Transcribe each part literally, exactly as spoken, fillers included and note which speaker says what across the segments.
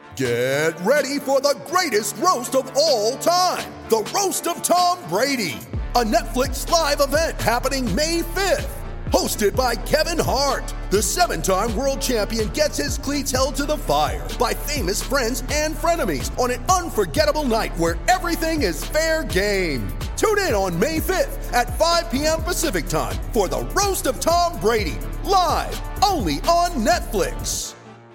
Speaker 1: Get ready for the greatest roast of all time, the Roast of Tom Brady, a Netflix live event happening May fifth. Hosted by Kevin Hart, the seven-time world champion gets his cleats held to the fire by famous friends and frenemies on an unforgettable night where everything is fair game. Tune in on May fifth at five p.m. Pacific time for the Roast of Tom Brady, live only on Netflix.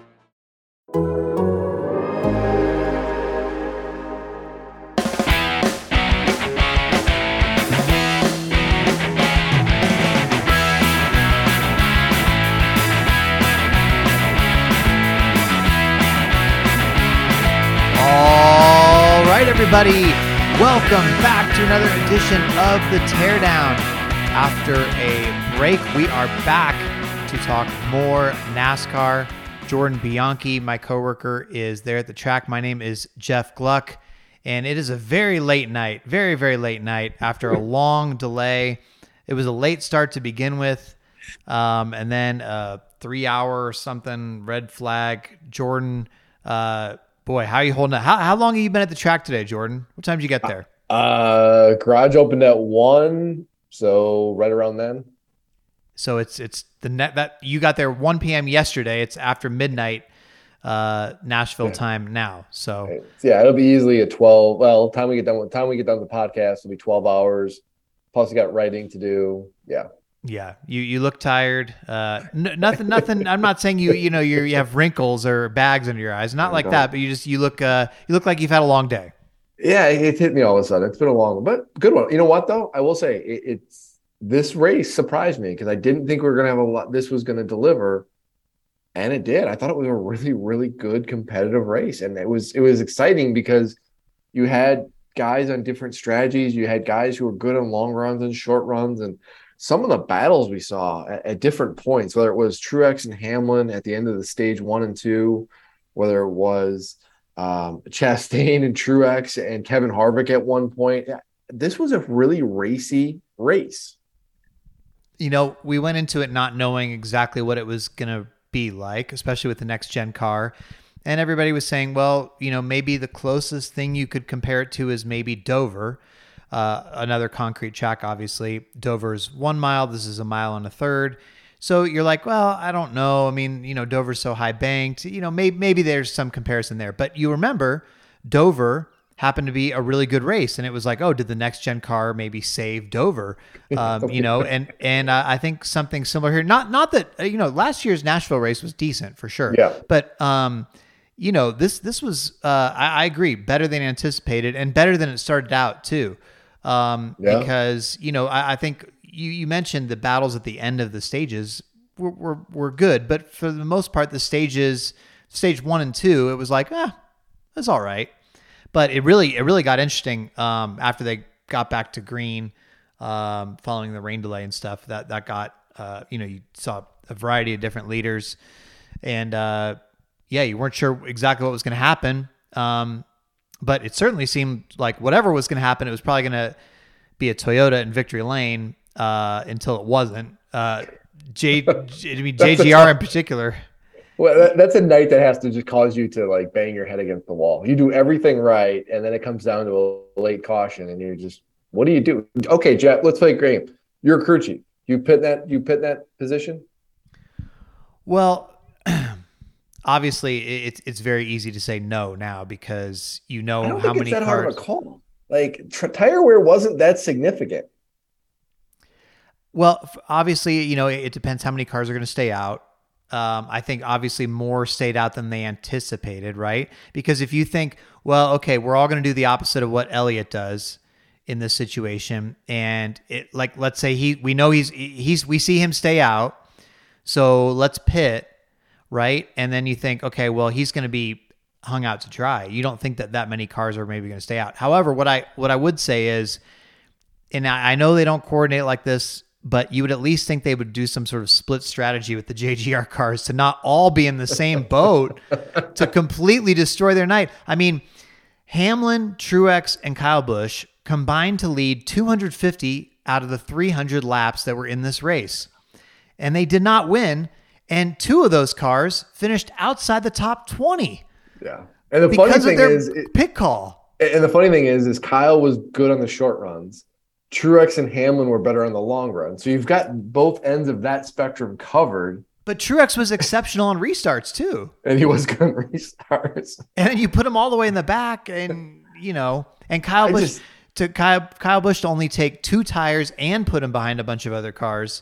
Speaker 2: Everybody, welcome back to another edition of The Teardown. After a break, we are back to talk more NASCAR. Jordan Bianchi, my coworker, is there at the track. My name is Jeff Gluck, and it is a very late night, very, very late night after a long delay. It was a late start to begin with, um, and then a three-hour or something red flag. Jordan, uh, Boy, how are you holding up? How, how long have you been at the track today, Jordan? What time did you get there?
Speaker 3: Uh, garage opened at one, so right around then.
Speaker 2: So it's it's the net that you got there one p.m. yesterday. It's after midnight, uh, Nashville
Speaker 3: yeah.
Speaker 2: time now. So
Speaker 3: right. yeah, it'll be easily a twelve. Well, time we get done with time we get done with the podcast, it'll be twelve hours. Plus, we got writing to do. Yeah.
Speaker 2: Yeah, you, you look tired. Uh, n- nothing, nothing. I'm not saying you you know you you have wrinkles or bags under your eyes, not like that. But you just you look uh, you look like you've had a long day.
Speaker 3: Yeah, it hit me all of a sudden. It's been a long one, but good one. You know what though? I will say it, it's this race surprised me because I didn't think we were gonna have a lot. This was gonna deliver, and it did. I thought it was a really really good competitive race, and it was it was exciting because you had guys on different strategies. You had guys who were good on long runs and short runs, and some of the battles we saw at, at different points, whether it was Truex and Hamlin at the end of the stage one and two, whether it was um, Chastain and Truex and Kevin Harvick at one point, this was a really racy race.
Speaker 2: You know, we went into it not knowing exactly what it was going to be like, especially with the next gen car. And everybody was saying, well, you know, maybe the closest thing you could compare it to is maybe Dover. Uh, another concrete track, obviously. Dover's one mile. This is a mile and a third. So you're like, well, I don't know. I mean, you know, Dover's so high banked. You know, maybe, maybe there's some comparison there. But you remember, Dover happened to be a really good race. And it was like, oh, did the next gen car maybe save Dover? Um, you know, and and uh, I think something similar here. Not not that, you know, last year's Nashville race was decent for sure.
Speaker 3: Yeah.
Speaker 2: But, um, you know, this, this was, uh, I, I agree, better than anticipated and better than it started out too. Um, yeah. Because, you know, I, I think you, you mentioned the battles at the end of the stages were, were, were good, but for the most part, the stages, stage one and two, it was like, ah, eh, that's all right. But it really, it really got interesting, um, after they got back to green, um, following the rain delay and stuff that, that got, uh, you know, you saw a variety of different leaders and, uh, yeah, you weren't sure exactly what was going to happen. Um, But it certainly seemed like whatever was going to happen, it was probably going to be a Toyota in victory lane uh, until it wasn't. Uh, J, J, I mean, J G R in particular.
Speaker 3: Well, that, that's a night that has to just cause you to like bang your head against the wall. You do everything right, and then it comes down to a late caution, and you're just, what do you do? Okay, Jeff, let's play a game. You're a crew chief. You pit that. You pit that position.
Speaker 2: Well. Obviously, it's it's very easy to say no now because you know
Speaker 3: I don't
Speaker 2: how
Speaker 3: think
Speaker 2: many
Speaker 3: it's that
Speaker 2: cars.
Speaker 3: Hard of a call. Like tr- tire wear wasn't that significant.
Speaker 2: Well, obviously, you know it depends how many cars are going to stay out. Um, I think obviously more stayed out than they anticipated, right? Because if you think, well, okay, we're all going to do the opposite of what Elliott does in this situation, and it like let's say he we know he's he's we see him stay out, so let's pit. Right. And then you think, okay, well, he's going to be hung out to dry. You don't think that that many cars are maybe going to stay out. However, what I, what I would say is, and I, I know they don't coordinate like this, but you would at least think they would do some sort of split strategy with the J G R cars to not all be in the same boat to completely destroy their night. I mean, Hamlin, Truex, and Kyle Busch combined to lead two hundred fifty out of the three hundred laps that were in this race. And they did not win. And two of those cars finished outside the top twenty.
Speaker 3: Yeah. And the funny
Speaker 2: because of
Speaker 3: thing
Speaker 2: their
Speaker 3: is, it,
Speaker 2: pit call.
Speaker 3: and the funny thing is, is Kyle was good on the short runs. Truex and Hamlin were better on the long run. So you've got both ends of that spectrum covered.
Speaker 2: But Truex was exceptional on restarts too.
Speaker 3: And he was good on restarts.
Speaker 2: And then you put him all the way in the back, and you know, and Kyle Busch just, to Kyle Kyle Busch to only take two tires and put him behind a bunch of other cars.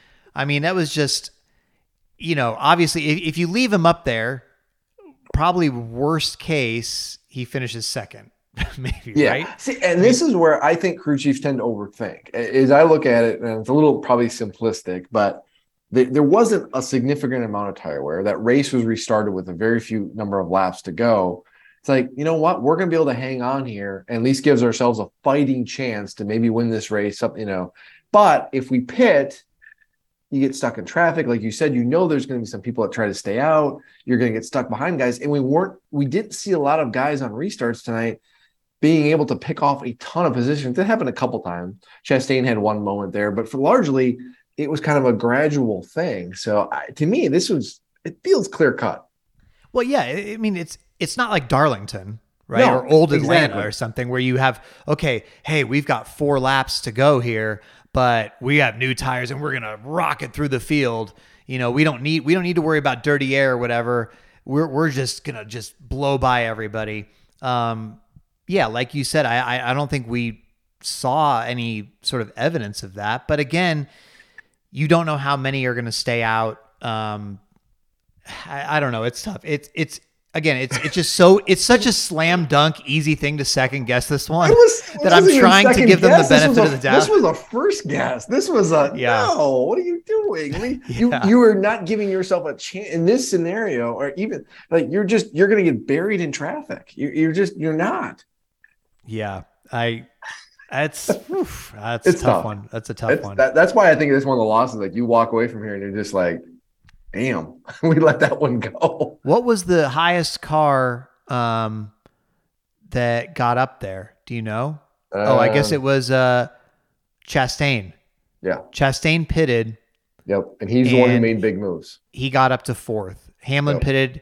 Speaker 2: I mean, that was just, you know, obviously if, if you leave him up there, probably worst case he finishes second, maybe. Yeah. Right.
Speaker 3: See, and this is where I think crew chiefs tend to overthink. As I look at it, and it's a little probably simplistic, but there wasn't a significant amount of tire wear. That race was restarted with a very few number of laps to go. It's like, you know what? We're going to be able to hang on here and at least gives ourselves a fighting chance to maybe win this race. Up, you know, but if we pit, you get stuck in traffic. Like you said, you know, there's going to be some people that try to stay out. You're going to get stuck behind guys. And we weren't, we didn't see a lot of guys on restarts tonight being able to pick off a ton of positions. That happened a couple times. Chastain had one moment there, but for largely, it was kind of a gradual thing. So I, to me, this was, it feels clear cut.
Speaker 2: Well, yeah. I mean, it's, it's not like Darlington, right? No, or old Atlanta exactly. or something where you have, okay, hey, we've got four laps to go here, but we have new tires and we're going to rocket through the field. You know, we don't need, we don't need to worry about dirty air or whatever. We're, we're just going to just blow by everybody. Um, yeah. Like you said, I, I, I don't think we saw any sort of evidence of that, but again, you don't know how many are going to stay out. Um, I, I don't know. It's tough. It's, it's, again, it's, it's just so, it's such a slam dunk, easy thing to second guess this one
Speaker 3: was,
Speaker 2: that I'm trying to give
Speaker 3: guess.
Speaker 2: them the benefit
Speaker 3: a,
Speaker 2: of the doubt.
Speaker 3: This was a first guess. This was a, yeah. no, what are you doing? We, yeah. You, you are not giving yourself a chance in this scenario, or even like, you're just, you're going to get buried in traffic. You, you're just, you're not.
Speaker 2: Yeah. I, That's oof, that's
Speaker 3: it's
Speaker 2: a tough,
Speaker 3: tough
Speaker 2: one. That's a tough
Speaker 3: it's,
Speaker 2: one.
Speaker 3: That, that's why I think it's one of the losses. Like you walk away from here and you're just like, damn, we let that one go.
Speaker 2: What was the highest car um, that got up there? Do you know? Uh, oh, I guess it was uh, Chastain.
Speaker 3: Yeah.
Speaker 2: Chastain pitted.
Speaker 3: Yep. And he's the one who made big moves.
Speaker 2: He got up to fourth. Hamlin yep. pitted.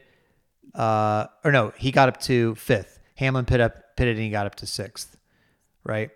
Speaker 2: Uh, or no, he got up to fifth. Hamlin pitted up, pitted and he got up to sixth. Right.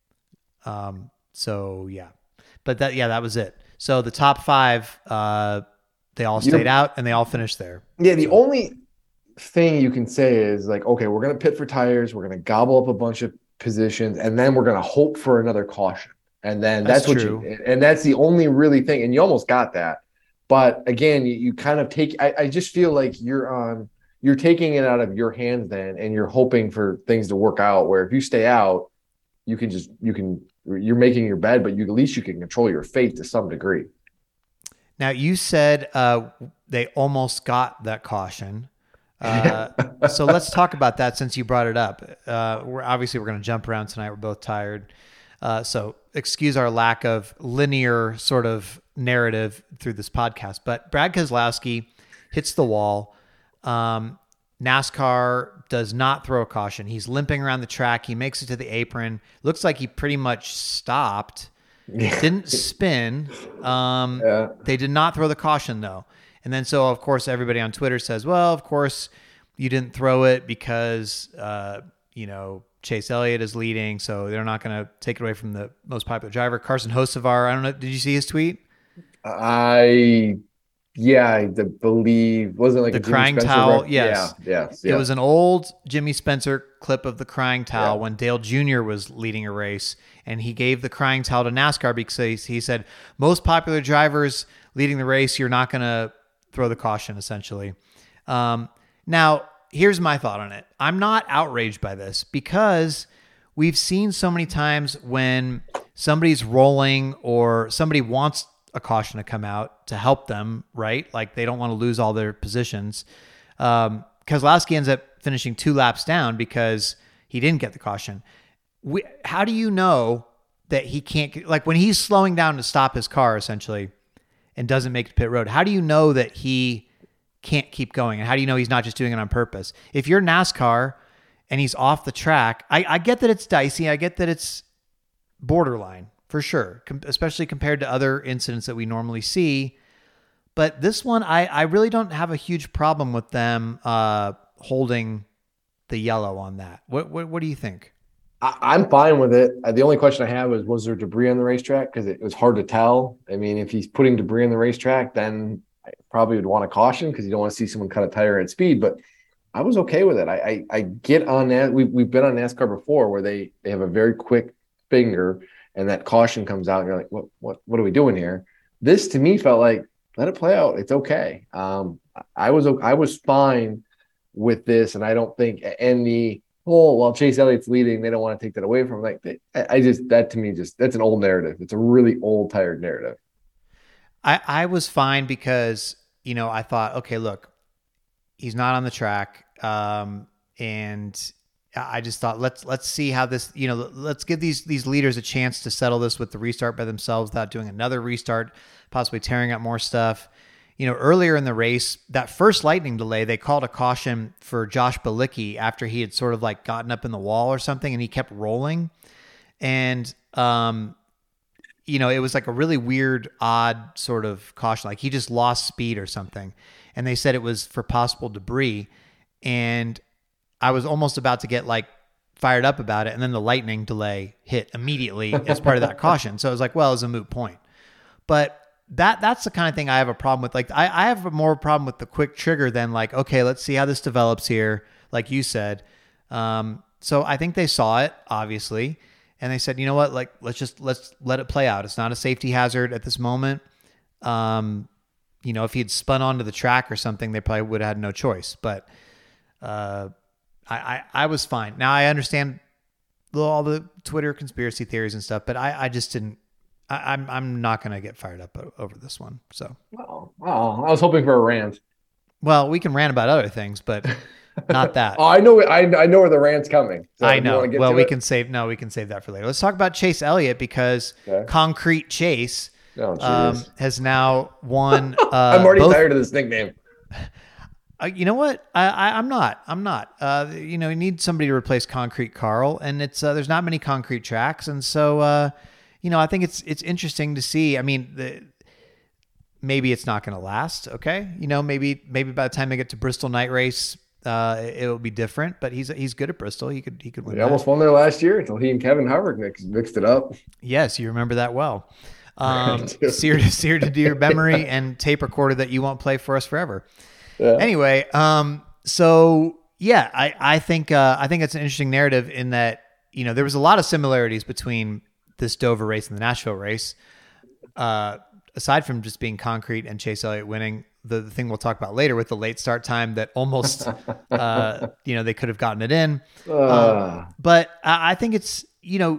Speaker 2: Um, so yeah, but that, yeah, that was it. So the top five, uh, they all stayed You're, out and they all finished there.
Speaker 3: Yeah. The
Speaker 2: so.
Speaker 3: only thing you can say is like, okay, we're going to pit for tires. We're going to gobble up a bunch of positions and then we're going to hope for another caution. And then that's, that's what true. you, and that's the only really thing. And you almost got that. But again, you, you kind of take, I, I just feel like you're on, you're taking it out of your hands then, and you're hoping for things to work out where if you stay out, you can just, you can, you're making your bed, but you, at least you can control your fate to some degree.
Speaker 2: Now you said uh, they almost got that caution. Uh, so let's talk about that since you brought it up. Uh, we're obviously we're going to jump around tonight. We're both tired. Uh, so excuse our lack of linear sort of narrative through this podcast, but Brad Keselowski hits the wall. Um, NASCAR does not throw a caution. He's limping around the track. He makes it to the apron. Looks like he pretty much stopped. Yeah. Didn't spin. Um, yeah. They did not throw the caution though. And then so of course everybody on Twitter says, well, of course you didn't throw it because, uh, you know, Chase Elliott is leading. So they're not going to take it away from the most popular driver. Carson Hocevar. I don't know. Did you see his tweet?
Speaker 3: I, Yeah, I believe wasn't it like
Speaker 2: the
Speaker 3: a
Speaker 2: crying
Speaker 3: Jimmy
Speaker 2: towel.
Speaker 3: Rec-
Speaker 2: Yes,
Speaker 3: yeah, yes,
Speaker 2: it
Speaker 3: yeah.
Speaker 2: was an old Jimmy Spencer clip of the crying towel
Speaker 3: yeah.
Speaker 2: when Dale Junior was leading a race, and he gave the crying towel to NASCAR because he said most popular drivers leading the race, you're not going to throw the caution. Essentially, um, now here's my thought on it. I'm not outraged by this because we've seen so many times when somebody's rolling or somebody wants a caution to come out to help them, right? Like they don't want to lose all their positions. Um, Keselowski ends up finishing two laps down because he didn't get the caution. We, how do you know that he can't get, like when he's slowing down to stop his car essentially and doesn't make it to pit road, how do you know that he can't keep going? And how do you know he's not just doing it on purpose? If you're NASCAR and he's off the track, I, I get that it's dicey. I get that it's borderline. For sure, com- especially compared to other incidents that we normally see. But this one, I, I really don't have a huge problem with them uh, holding the yellow on that. What what what do you think?
Speaker 3: I, I'm fine with it. Uh, The only question I have is, was there debris on the racetrack? Because it was hard to tell. I mean, if he's putting debris on the racetrack, then I probably would want to caution because you don't want to see someone cut a tire at speed. But I was okay with it. I I, I get on that. We we've been on NASCAR before where they they have a very quick finger and that caution comes out and you're like, what what what are we doing here? This to me felt like, let it play out. It's okay. Um, I was I was fine with this, and I don't think and the oh well Chase Elliott's leading, they don't want to take that away from him. Like they, I just that to me just that's an old narrative. It's a really old tired narrative.
Speaker 2: I I was fine because you know I thought, okay, look, he's not on the track, um, and I just thought let's let's see how this you know let's give these these leaders a chance to settle this with the restart by themselves without doing another restart, possibly tearing up more stuff. You know, earlier in the race, that first lightning delay, they called a caution for Josh Bilicki after he had sort of like gotten up in the wall or something and he kept rolling. And, um, you know, it was like a really weird, odd sort of caution. Like he just lost speed or something. And they said it was for possible debris. And I was almost about to get like fired up about it. And then the lightning delay hit immediately as part of that caution. So it was like, well, it was a moot point. But That that's the kind of thing I have a problem with. Like I, I have a more problem with the quick trigger than like, okay, let's see how this develops here. Like you said. Um, so I think they saw it obviously. And they said, you know what, like, let's just, let's let it play out. It's not a safety hazard at this moment. Um, you know, if he had spun onto the track or something, they probably would have had no choice, but, uh, I, I, I was fine. Now I understand all the Twitter conspiracy theories and stuff, but I, I just didn't, I, I'm I'm not going to get fired up over this one. So,
Speaker 3: Oh, oh, I was hoping for a rant.
Speaker 2: well, we can rant about other things, but not that.
Speaker 3: Oh, I know, I, I know where the rant's coming. So
Speaker 2: I
Speaker 3: you
Speaker 2: know.
Speaker 3: wanna get
Speaker 2: Well,
Speaker 3: to
Speaker 2: we
Speaker 3: it?
Speaker 2: can save. No, we can save that for later. Let's talk about Chase Elliott because
Speaker 3: Okay.
Speaker 2: Concrete Chase
Speaker 3: Oh,
Speaker 2: um,
Speaker 3: jeez.
Speaker 2: has now won. Uh,
Speaker 3: I'm already
Speaker 2: both-
Speaker 3: tired of this nickname.
Speaker 2: Uh, you know what? I, I I'm not. I'm not. Uh, you know, you need somebody to replace Concrete Carl, and it's uh, there's not many concrete tracks, and so uh, you know, I think it's it's interesting to see. I mean, the, maybe it's not going to last. Okay, you know, maybe maybe by the time they get to Bristol Night Race, uh, it will be different. But he's he's good at Bristol. He could he could win.
Speaker 3: They
Speaker 2: that.
Speaker 3: almost won there last year until he and Kevin Harvick mixed, mixed it up.
Speaker 2: Yes, you remember that well. Um,
Speaker 3: I do.
Speaker 2: seared seared into your memory and tape recorded that you won't play for us forever.
Speaker 3: Yeah.
Speaker 2: Anyway, um, so yeah, I, I think, uh, I think it's an interesting narrative in that, you know, there was a lot of similarities between this Dover race and the Nashville race. Uh, aside from just being concrete and Chase Elliott winning, the, the thing we'll talk about later with the late start time that almost, uh, you know, they could have gotten it in.
Speaker 3: Uh,
Speaker 2: Um, but I, I think it's, you know,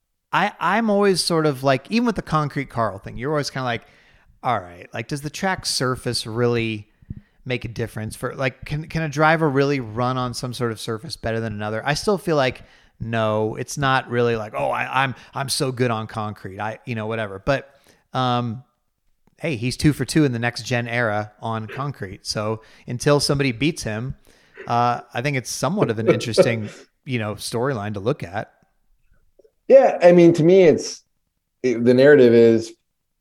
Speaker 2: I, I'm always sort of like, even with the Concrete Carl thing, you're always kind of like, all right, like, does the track surface really make a difference for like, can, can a driver really run on some sort of surface better than another? I still feel like, no, it's not really like, oh, I, I'm, I'm so good on concrete. I, you know, whatever. But, um, hey, he's two for two in the next gen era on concrete. So until somebody beats him, uh, I think it's somewhat of an interesting, you know, storyline to look at.
Speaker 3: yeah, I mean, to me, it's it, the narrative is,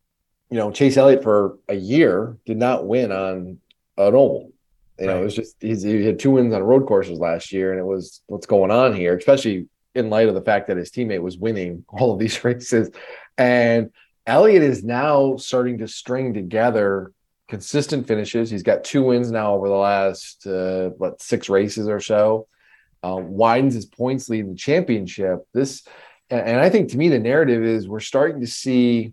Speaker 3: you know, Chase Elliott for a year did not win on an oval. You know,
Speaker 2: Right.
Speaker 3: it was just he's, he had two wins on road courses last year, and it was what's going on here, especially in light of the fact that his teammate was winning all of these races. And Elliott is now starting to string together consistent finishes. He's got two wins now over the last uh, what six races or so. Um, widens his points lead in the championship. This, and, and I think to me the narrative is we're starting to see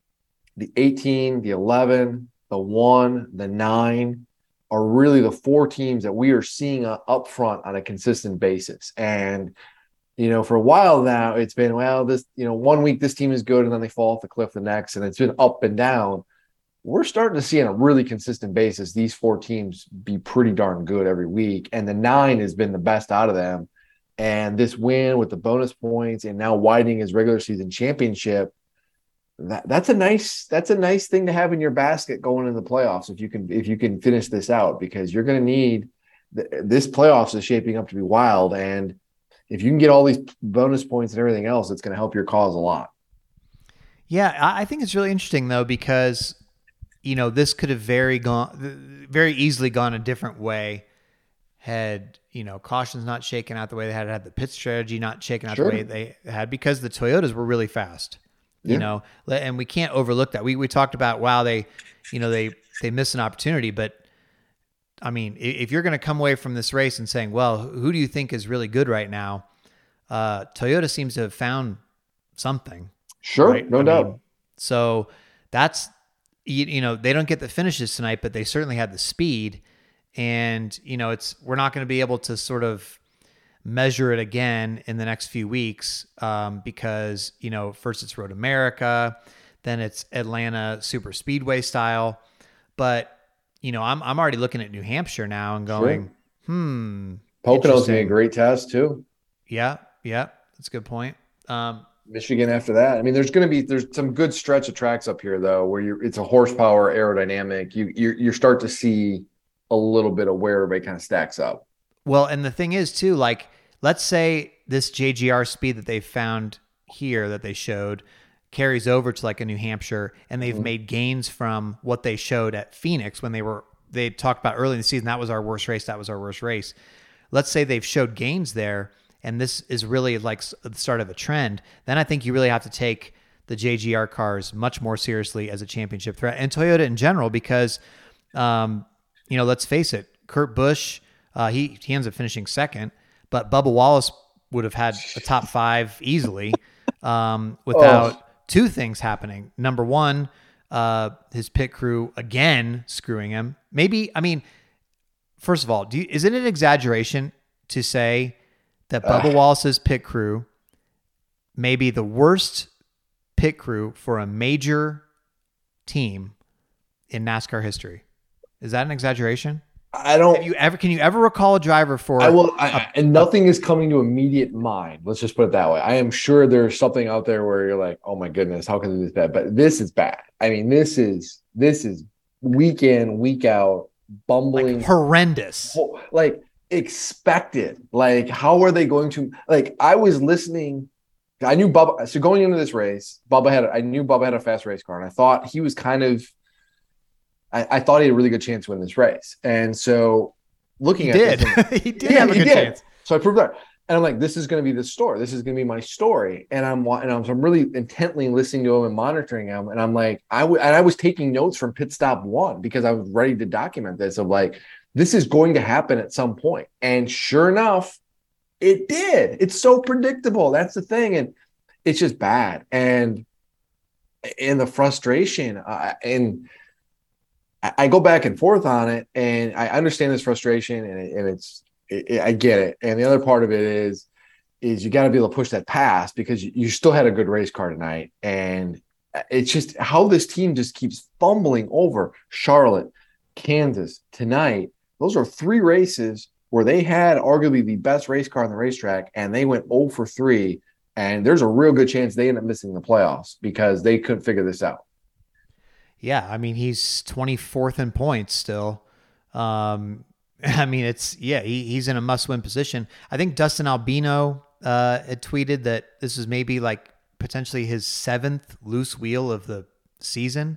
Speaker 3: the eighteen, the eleven, the one, the nine are really the four teams that we are seeing uh, up front on a consistent basis. And, you know, for a while now, it's been, well, this, you know, one week this team is good and then they fall off the cliff the next, and it's been up and down. We're starting to see on a really consistent basis these four teams be pretty darn good every week. And the nine has been the best out of them. And this win with the bonus points and now widening his regular season championship, That, that's a nice that's a nice thing to have in your basket going in the playoffs if you can if you can finish this out, because you're going to need this playoffs is shaping up to be wild, and if you can get all these bonus points and everything else, it's going to help your cause a lot.
Speaker 2: Yeah, I I think it's really interesting though, because you know this could have very gone very easily gone a different way had, you know, cautions not shaken out the way they had, had the pit strategy not shaken out
Speaker 3: Sure.
Speaker 2: the way they had, because the Toyotas were really fast, you
Speaker 3: Yeah.
Speaker 2: know, and we can't overlook that. We, we talked about, wow, they, you know, they, they missed an opportunity, but I mean, i- if you're going to come away from this race and saying, well, who do you think is really good right now? Uh, Toyota seems to have found something.
Speaker 3: Sure,
Speaker 2: Right?
Speaker 3: no
Speaker 2: I
Speaker 3: doubt.
Speaker 2: mean, so that's, you, you know, they don't get the finishes tonight, but they certainly had the speed. And, you know, it's, we're not going to be able to sort of measure it again in the next few weeks um, because, you know, first it's Road America, then it's Atlanta Super Speedway style. But, you know, I'm, I'm already looking at New Hampshire now and going,
Speaker 3: Sure.
Speaker 2: hmm.
Speaker 3: Pocono's gonna be a
Speaker 2: interesting.
Speaker 3: great test too.
Speaker 2: Yeah. Yeah. That's a good point. Um,
Speaker 3: Michigan after that. I mean, there's going to be there's some good stretch of tracks up here though, where you're it's a horsepower aerodynamic. You you you start to see a little bit of where everybody kind of stacks up.
Speaker 2: Well, and the thing is too, like, let's say this J G R speed that they found here that they showed carries over to like a New Hampshire, and they've
Speaker 3: Mhm.
Speaker 2: made gains from what they showed at Phoenix when they were, they talked about early in the season, that was our worst race. That was our worst race. Let's say they've showed gains there, and this is really like s- the start of a trend. Then I think you really have to take the J G R cars much more seriously as a championship threat, and Toyota in general, because, um, you know, let's face it, Kurt Busch, uh, he, he ends up finishing second, but Bubba Wallace would have had a top five easily um, without
Speaker 3: Oh.
Speaker 2: two things happening. Number one, uh, his pit crew again screwing him. Maybe, I mean, first of all, do you, is it an exaggeration to say that Bubba
Speaker 3: Ugh.
Speaker 2: Wallace's pit crew may be the worst pit crew for a major team in NASCAR history? Is that an exaggeration?
Speaker 3: I don't.
Speaker 2: Have you ever? Can you ever recall a driver for?
Speaker 3: I will, I, I- and nothing is coming to immediate mind. Let's just put it that way. I am sure there's something out there where you're like, "Oh my goodness, how can this be bad?" But this is bad. I mean, this is this is week in, week out, bumbling,
Speaker 2: like horrendous.
Speaker 3: ho- like expected. Like, how are they going to? Like, I was listening. I knew Bubba. So going into this race, Bubba had. I knew Bubba had a fast race car, and I thought he was kind of. I, I thought he had a really good chance to win this race, and so looking
Speaker 2: He
Speaker 3: at
Speaker 2: did.
Speaker 3: this, I'm-
Speaker 2: he did
Speaker 3: Yeah,
Speaker 2: have a
Speaker 3: he
Speaker 2: good
Speaker 3: did.
Speaker 2: chance.
Speaker 3: so I proved that. And I'm like, this is going to be the story. This is going to be my story. And I'm wa- and I'm, so I'm really intently listening to him and monitoring him. And I'm like, I w- and I was taking notes from pit stop one because I was ready to document this of like, this is going to happen at some point. And sure enough, it did. It's so predictable. That's the thing. And it's just bad. And and the frustration uh, and I, I go back and forth on it, and I understand this frustration, and, it, and it's it, it, I get it. And the other part of it is is you got to be able to push that past because you, you still had a good race car tonight, and it's just how this team just keeps fumbling over Charlotte, Kansas tonight. Those are three races where they had arguably the best race car on the racetrack, and they went oh for three. And there's a real good chance they end up missing the playoffs because they couldn't figure this out.
Speaker 2: Yeah, I mean, he's twenty-fourth in points still. Um, I mean, it's, yeah, he, he's in a must-win position. I think Dustin Albino uh, had tweeted that this is maybe like potentially his seventh loose wheel of the season.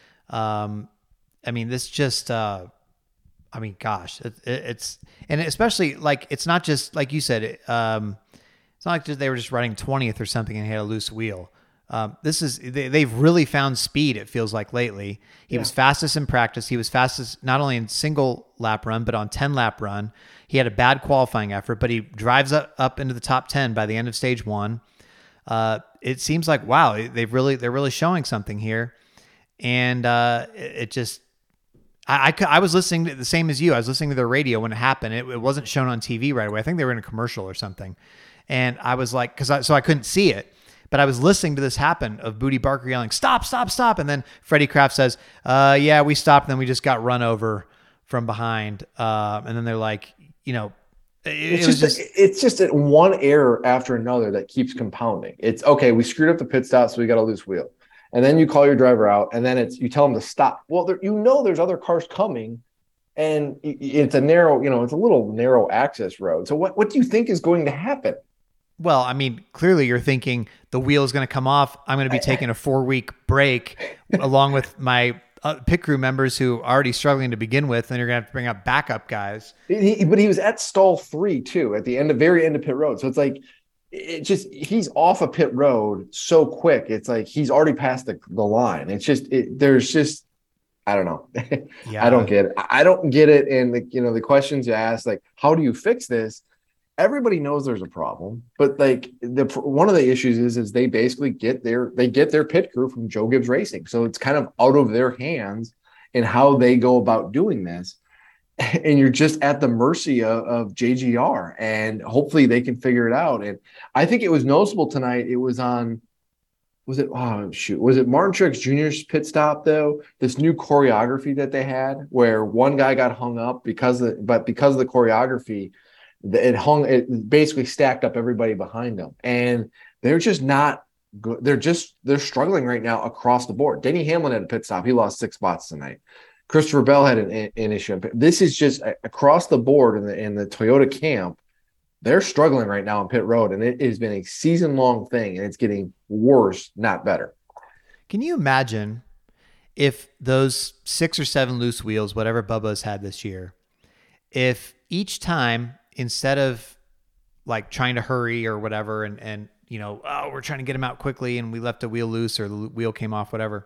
Speaker 2: Um, I mean, this just, uh, I mean, gosh, it, it, it's, and especially like, it's not just, like you said, it, um, it's not like just, they were just running twentieth or something and he had a loose wheel. Um, this is they, they've really found speed. It feels like lately. He
Speaker 3: Yeah.
Speaker 2: was fastest in practice. He was fastest not only in single lap run but on ten lap run. He had a bad qualifying effort, but he drives up, up into the top ten by the end of stage one. Uh, it seems like wow, they've really they're really showing something here, and uh, it, it just I, I cou- I was listening to the same as you. I was listening to the radio when it happened. It, it wasn't shown on T V right away. I think they were in a commercial or something, and I was like, because I, so I couldn't see it. But I was listening to this happen of Booty Barker yelling, stop, stop, stop. And then Freddie Kraft says, uh, yeah, we stopped. And then we just got run over from behind. Uh, and then they're like, you know, it,
Speaker 3: It's
Speaker 2: it was
Speaker 3: just,
Speaker 2: just,
Speaker 3: it's just that one error after another that keeps compounding. It's okay. We screwed up the pit stop, so we got a loose wheel. And then you call your driver out, and then it's you tell them to stop. Well, there, you know there's other cars coming, and it- it's a narrow, you know, it's a little narrow access road. So what what do you think is going to happen?
Speaker 2: well, I mean, clearly you're thinking the wheel is going to come off. I'm going to be taking a four week break along with my uh, pit crew members who are already struggling to begin with, and you're going to have to bring up backup guys.
Speaker 3: He, but he was at stall three too, at the end, the very end of pit road. So it's like, it just, he's off a of pit road so quick. It's like, he's already past the, the line. It's just, it, there's just, I don't know.
Speaker 2: Yeah.
Speaker 3: I don't get it. I don't get it. And the, you know, the questions you ask, like, how do you fix this? Everybody knows there's a problem, but like the, one of the issues is, is they basically get their, they get their pit crew from Joe Gibbs Racing. So it's kind of out of their hands in how they go about doing this. And you're just at the mercy of, of J G R, and hopefully they can figure it out. And I think it was noticeable tonight. It was on, was it, oh shoot, was it Martin Truex Junior's pit stop though? This new choreography that they had where one guy got hung up because of, but because of the choreography, it hung, it basically stacked up everybody behind them. And they're just not good. They're just, they're struggling right now across the board. Denny Hamlin had a pit stop. He lost six spots tonight. Christopher Bell had an, an issue. This is just across the board in the in the Toyota camp. They're struggling right now on pit road, and it has been a season-long thing, and it's getting worse, not better.
Speaker 2: Can you imagine if those six or seven loose wheels, whatever Bubba's had this year, if each time, instead of like trying to hurry or whatever, and, and you know, oh, we're trying to get him out quickly and we left a wheel loose or the wheel came off, whatever,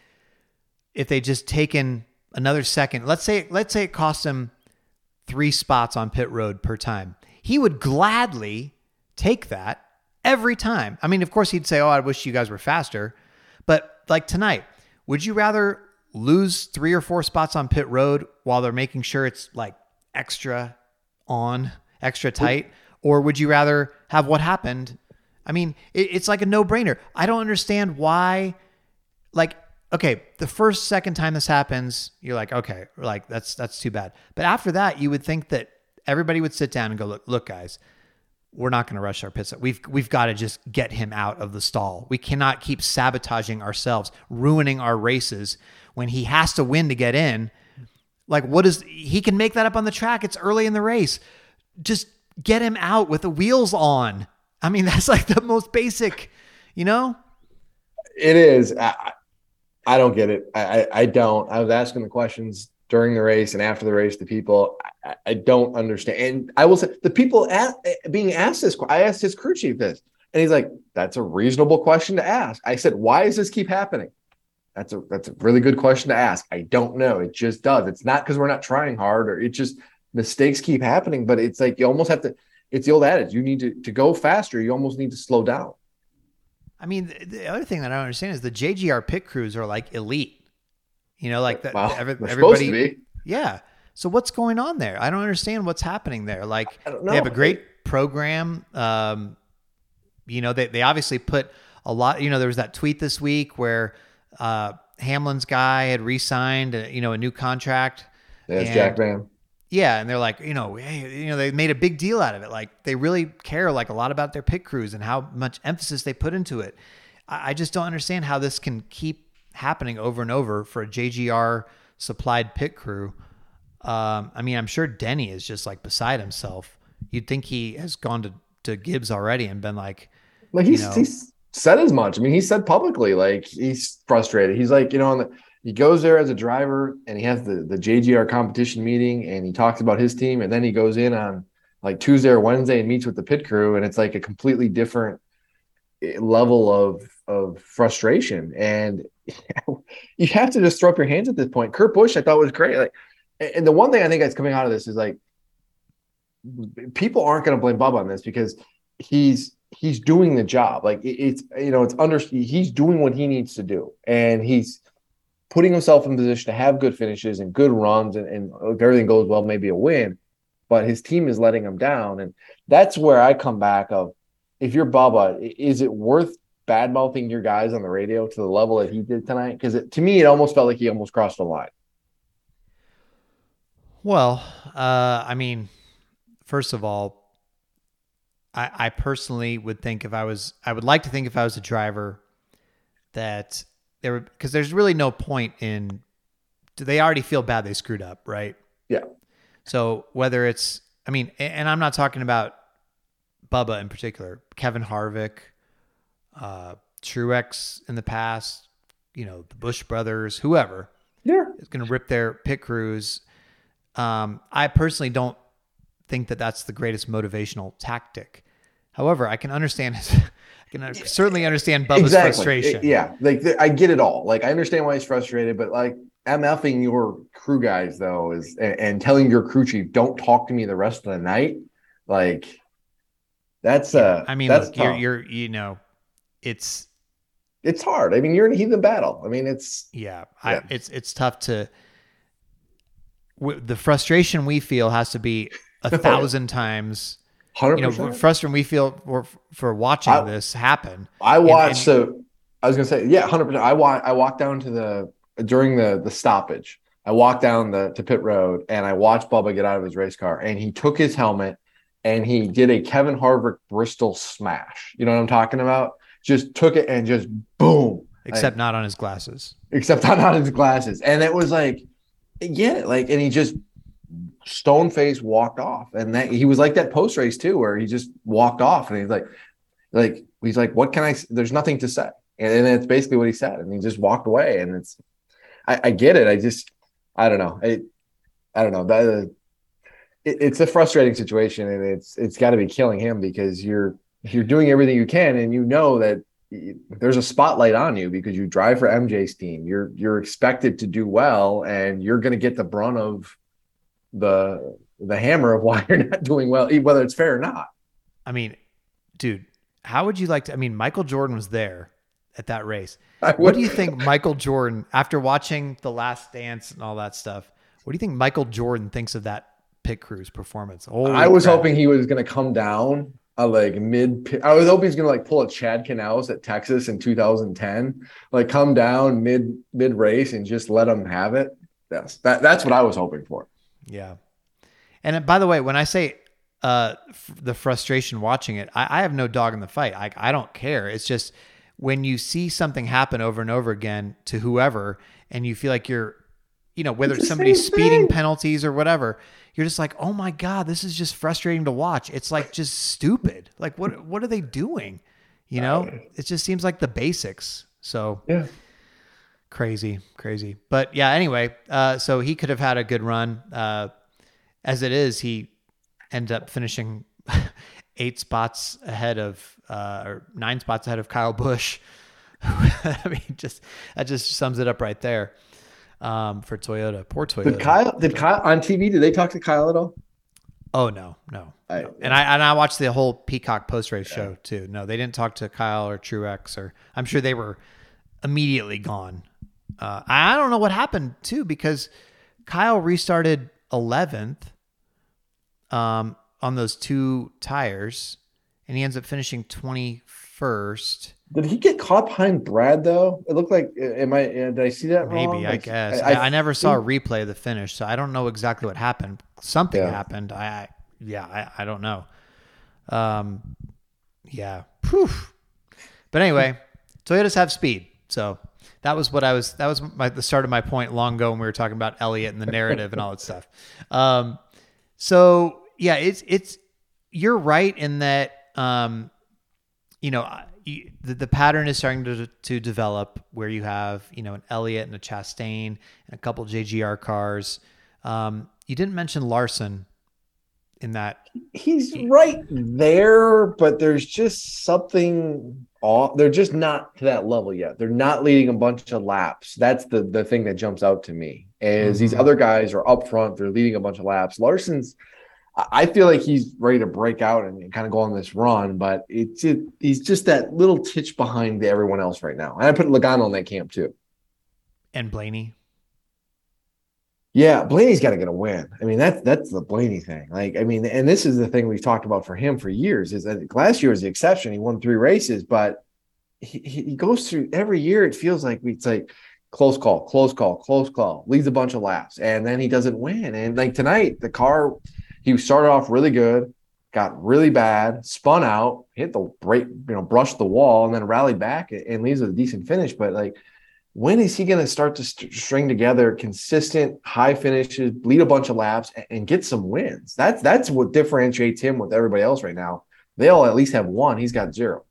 Speaker 2: if they just taken another second, let's say, let's say it cost him three spots on pit road per time, he would gladly take that every time. I mean, of course he'd say, oh, I wish you guys were faster. But like tonight, would you rather lose three or four spots on pit road while they're making sure it's like extra on, extra tight? Or would you rather have what happened? I mean, it, it's like a no-brainer. I don't understand why, like, okay, the first, second time this happens, you're like, okay, like that's that's too bad. But after that, you would think that everybody would sit down and go, look, look, guys, we're not going to rush our pit stop. We've we've got to just get him out of the stall. We cannot keep sabotaging ourselves, ruining our races when he has to win to get in. Like, what is he can make that up on the track? It's early in the race. Just get him out with the wheels on. I mean, that's like the most basic, you know?
Speaker 3: It is. I, I don't get it. I, I, I don't. I was asking the questions during the race and after the race to people. I, I don't understand. And I will say the people at, being asked this, I asked his crew chief this, and he's like, that's a reasonable question to ask. I said, why does this keep happening? That's a, that's a really good question to ask. I don't know. It just does. It's not because we're not trying hard, or it just mistakes keep happening, but it's like, you almost have to, it's the old adage. You need to, to go faster. You almost need to slow down.
Speaker 2: I mean, the other thing that I don't understand is the J G R pit crews are like elite. You know, like that.
Speaker 3: Well,
Speaker 2: every,
Speaker 3: they're
Speaker 2: everybody.
Speaker 3: supposed to be.
Speaker 2: Yeah. So what's going on there? I don't understand what's happening there. Like
Speaker 3: I don't know.
Speaker 2: They have a great program. Um, you know, they they obviously put a lot. You know, there was that tweet this week where uh, Hamlin's guy had re-signed, a, you know, a new contract.
Speaker 3: That's
Speaker 2: and,
Speaker 3: Jack Van.
Speaker 2: Yeah, and they're like, you know, hey, you know, they made a big deal out of it. Like they really care, like a lot about their pit crews and how much emphasis they put into it. I, I just don't understand how this can keep happening over and over for a J G R supplied pit crew. Um, I mean, I'm sure Denny is just like beside himself. You'd think he has gone to, to Gibbs already and been like,
Speaker 3: like he's,
Speaker 2: you know,
Speaker 3: he's said as much. I mean, he said publicly, like he's frustrated. He's like, you know, on the, he goes there as a driver and he has the, the J G R competition meeting and he talks about his team. And then he goes in on like Tuesday or Wednesday and meets with the pit crew. And it's like a completely different level of, of frustration. And you have to just throw up your hands at this point. Kurt Busch, I thought was great. Like, and the one thing I think that's coming out of this is like, people aren't going to blame Bubba on this because he's, he's doing the job. Like it, it's, you know, it's under, he's doing what he needs to do. And he's putting himself in position to have good finishes and good runs. And, and if everything goes well, maybe a win, but his team is letting him down. And that's where I come back of, if you're Bubba, is it worth bad mouthing your guys on the radio to the level that he did tonight? Because to me, it almost felt like he almost crossed the line.
Speaker 2: Well, uh, I mean, first of all, I, I personally would think if I was, I would like to think if I was a driver that there would, because there's really no point in, do they already feel bad they screwed up, right?
Speaker 3: Yeah.
Speaker 2: So whether it's, I mean, and I'm not talking about Bubba in particular, Kevin Harvick, uh, Truex in the past, you know, the Busch brothers, whoever.
Speaker 3: Yeah.
Speaker 2: is going to rip their pit crews. Um, I personally don't think that that's the greatest motivational tactic. However, I can understand his, I can certainly understand Bubba's
Speaker 3: exactly.
Speaker 2: frustration.
Speaker 3: It, yeah. Like I get it all. Like I understand why he's frustrated, but like MFing your crew guys though is, and, and telling your crew chief, don't talk to me the rest of the night. Like that's,
Speaker 2: yeah.
Speaker 3: uh,
Speaker 2: I mean,
Speaker 3: that's
Speaker 2: look, you're, you're, you know, it's,
Speaker 3: it's hard. I mean, you're in a heathen battle. I mean, it's,
Speaker 2: yeah,
Speaker 3: yeah.
Speaker 2: I, it's, it's tough to, w- the frustration we feel has to be a thousand times,
Speaker 3: one hundred percent.
Speaker 2: you know, frustrating we feel for, for watching
Speaker 3: I,
Speaker 2: this happen.
Speaker 3: I watched,
Speaker 2: and, and,
Speaker 3: so I was going to say, yeah, one hundred percent. I walked, I walked down to the, during the, the stoppage, I walked down the to pit road and I watched Bubba get out of his race car and he took his helmet and he did a Kevin Harvick Bristol smash. You know what I'm talking about? Just took it and just boom.
Speaker 2: Except
Speaker 3: like,
Speaker 2: not on his glasses.
Speaker 3: Except not on his glasses. And it was like, yeah, like, and he just stone face walked off. And that he was like that post race too, where he just walked off and he's like, like, he's like, what can I, there's nothing to say. And, and that's basically what he said. And he just walked away. And it's, I, I get it. I just, I don't know. I, I don't know. That, uh, it, it's a frustrating situation and it's, it's got to be killing him because you're, you're doing everything you can. And you know that there's a spotlight on you because you drive for M J's team. You're, you're expected to do well and you're going to get the brunt of the, the hammer of why you're not doing well, whether it's fair or not.
Speaker 2: I mean, dude, how would you like to, I mean, Michael Jordan was there at that race. What do you think Michael Jordan, after watching The Last Dance and all that stuff, what do you think Michael Jordan thinks of that pit crew's performance? Holy
Speaker 3: I was
Speaker 2: crap.
Speaker 3: hoping he was going to come down uh, like mid. I was hoping he's going to like pull a Chad Canals at Texas in two thousand ten, like come down mid mid race and just let him have it. Yes, that that's what I was hoping for.
Speaker 2: Yeah. And by the way, when I say uh, f- the frustration watching it, I, I have no dog in the fight. I I don't care. It's just when you see something happen over and over again to whoever, and you feel like you're, you know, whether it's, it's somebody's speeding penalties or whatever, you're just like, oh my God, this is just frustrating to watch. It's like just stupid. Like what, what are they doing? You know, uh, it just seems like the basics. So
Speaker 3: yeah,
Speaker 2: crazy, crazy. But yeah, anyway, uh, so he could have had a good run. Uh, as it is, he ended up finishing eight spots ahead of, uh, or nine spots ahead of Kyle Busch. I mean, just, that just sums it up right there. Um, for Toyota, poor Toyota.
Speaker 3: Did Kyle, did Kyle on T V, did they talk to Kyle at all?
Speaker 2: Oh no, no.
Speaker 3: I,
Speaker 2: no. And I, and I watched the whole Peacock post race yeah. show too. No, they didn't talk to Kyle or Truex, or I'm sure they were immediately gone. Uh, I don't know what happened too, because Kyle restarted eleventh, um, on those two tires, and he ends up finishing twenty-first.
Speaker 3: Did he get caught behind Brad though? It looked like, am I, did I see that wrong?
Speaker 2: Maybe, I
Speaker 3: like,
Speaker 2: guess.
Speaker 3: I,
Speaker 2: I, I never
Speaker 3: think...
Speaker 2: saw a replay of the finish, so I don't know exactly what happened. Something
Speaker 3: yeah.
Speaker 2: happened. I, I yeah, I, I don't know. Um, yeah. Poof. But anyway, Toyotas have speed. So that was what I was, that was my, the start of my point long ago when we were talking about Elliott and the narrative and all that stuff. Um, so yeah, it's, it's, you're right in that, um, you know, you, the, the pattern is starting to to develop where you have, you know, an Elliott and a Chastain and a couple J G R cars. Um, you didn't mention Larson in that.
Speaker 3: He's right there, but there's just something off. They're just not to that level yet. They're not leading a bunch of laps. That's the the thing that jumps out to me is mm-hmm. these other guys are up front. They're leading a bunch of laps. Larson's, I feel like he's ready to break out and kind of go on this run, but it's it, he's just that little titch behind everyone else right now. And I put Logano in that camp too.
Speaker 2: And Blaney.
Speaker 3: Yeah, Blaney's got to get a win. I mean, that's that's the Blaney thing. Like, I mean, and this is the thing we've talked about for him for years is that last year was the exception. He won three races, but he, he goes through every year. It feels like it's like close call, close call, close call, leads a bunch of laps, and then he doesn't win. And like tonight, the car. He started off really good, got really bad, spun out, hit the brake, you know, brushed the wall, and then rallied back and leaves with a decent finish. But like, when is he going to start to st- string together consistent high finishes, lead a bunch of laps, and, and get some wins? That's that's what differentiates him with everybody else right now. They all at least have one. He's got zero.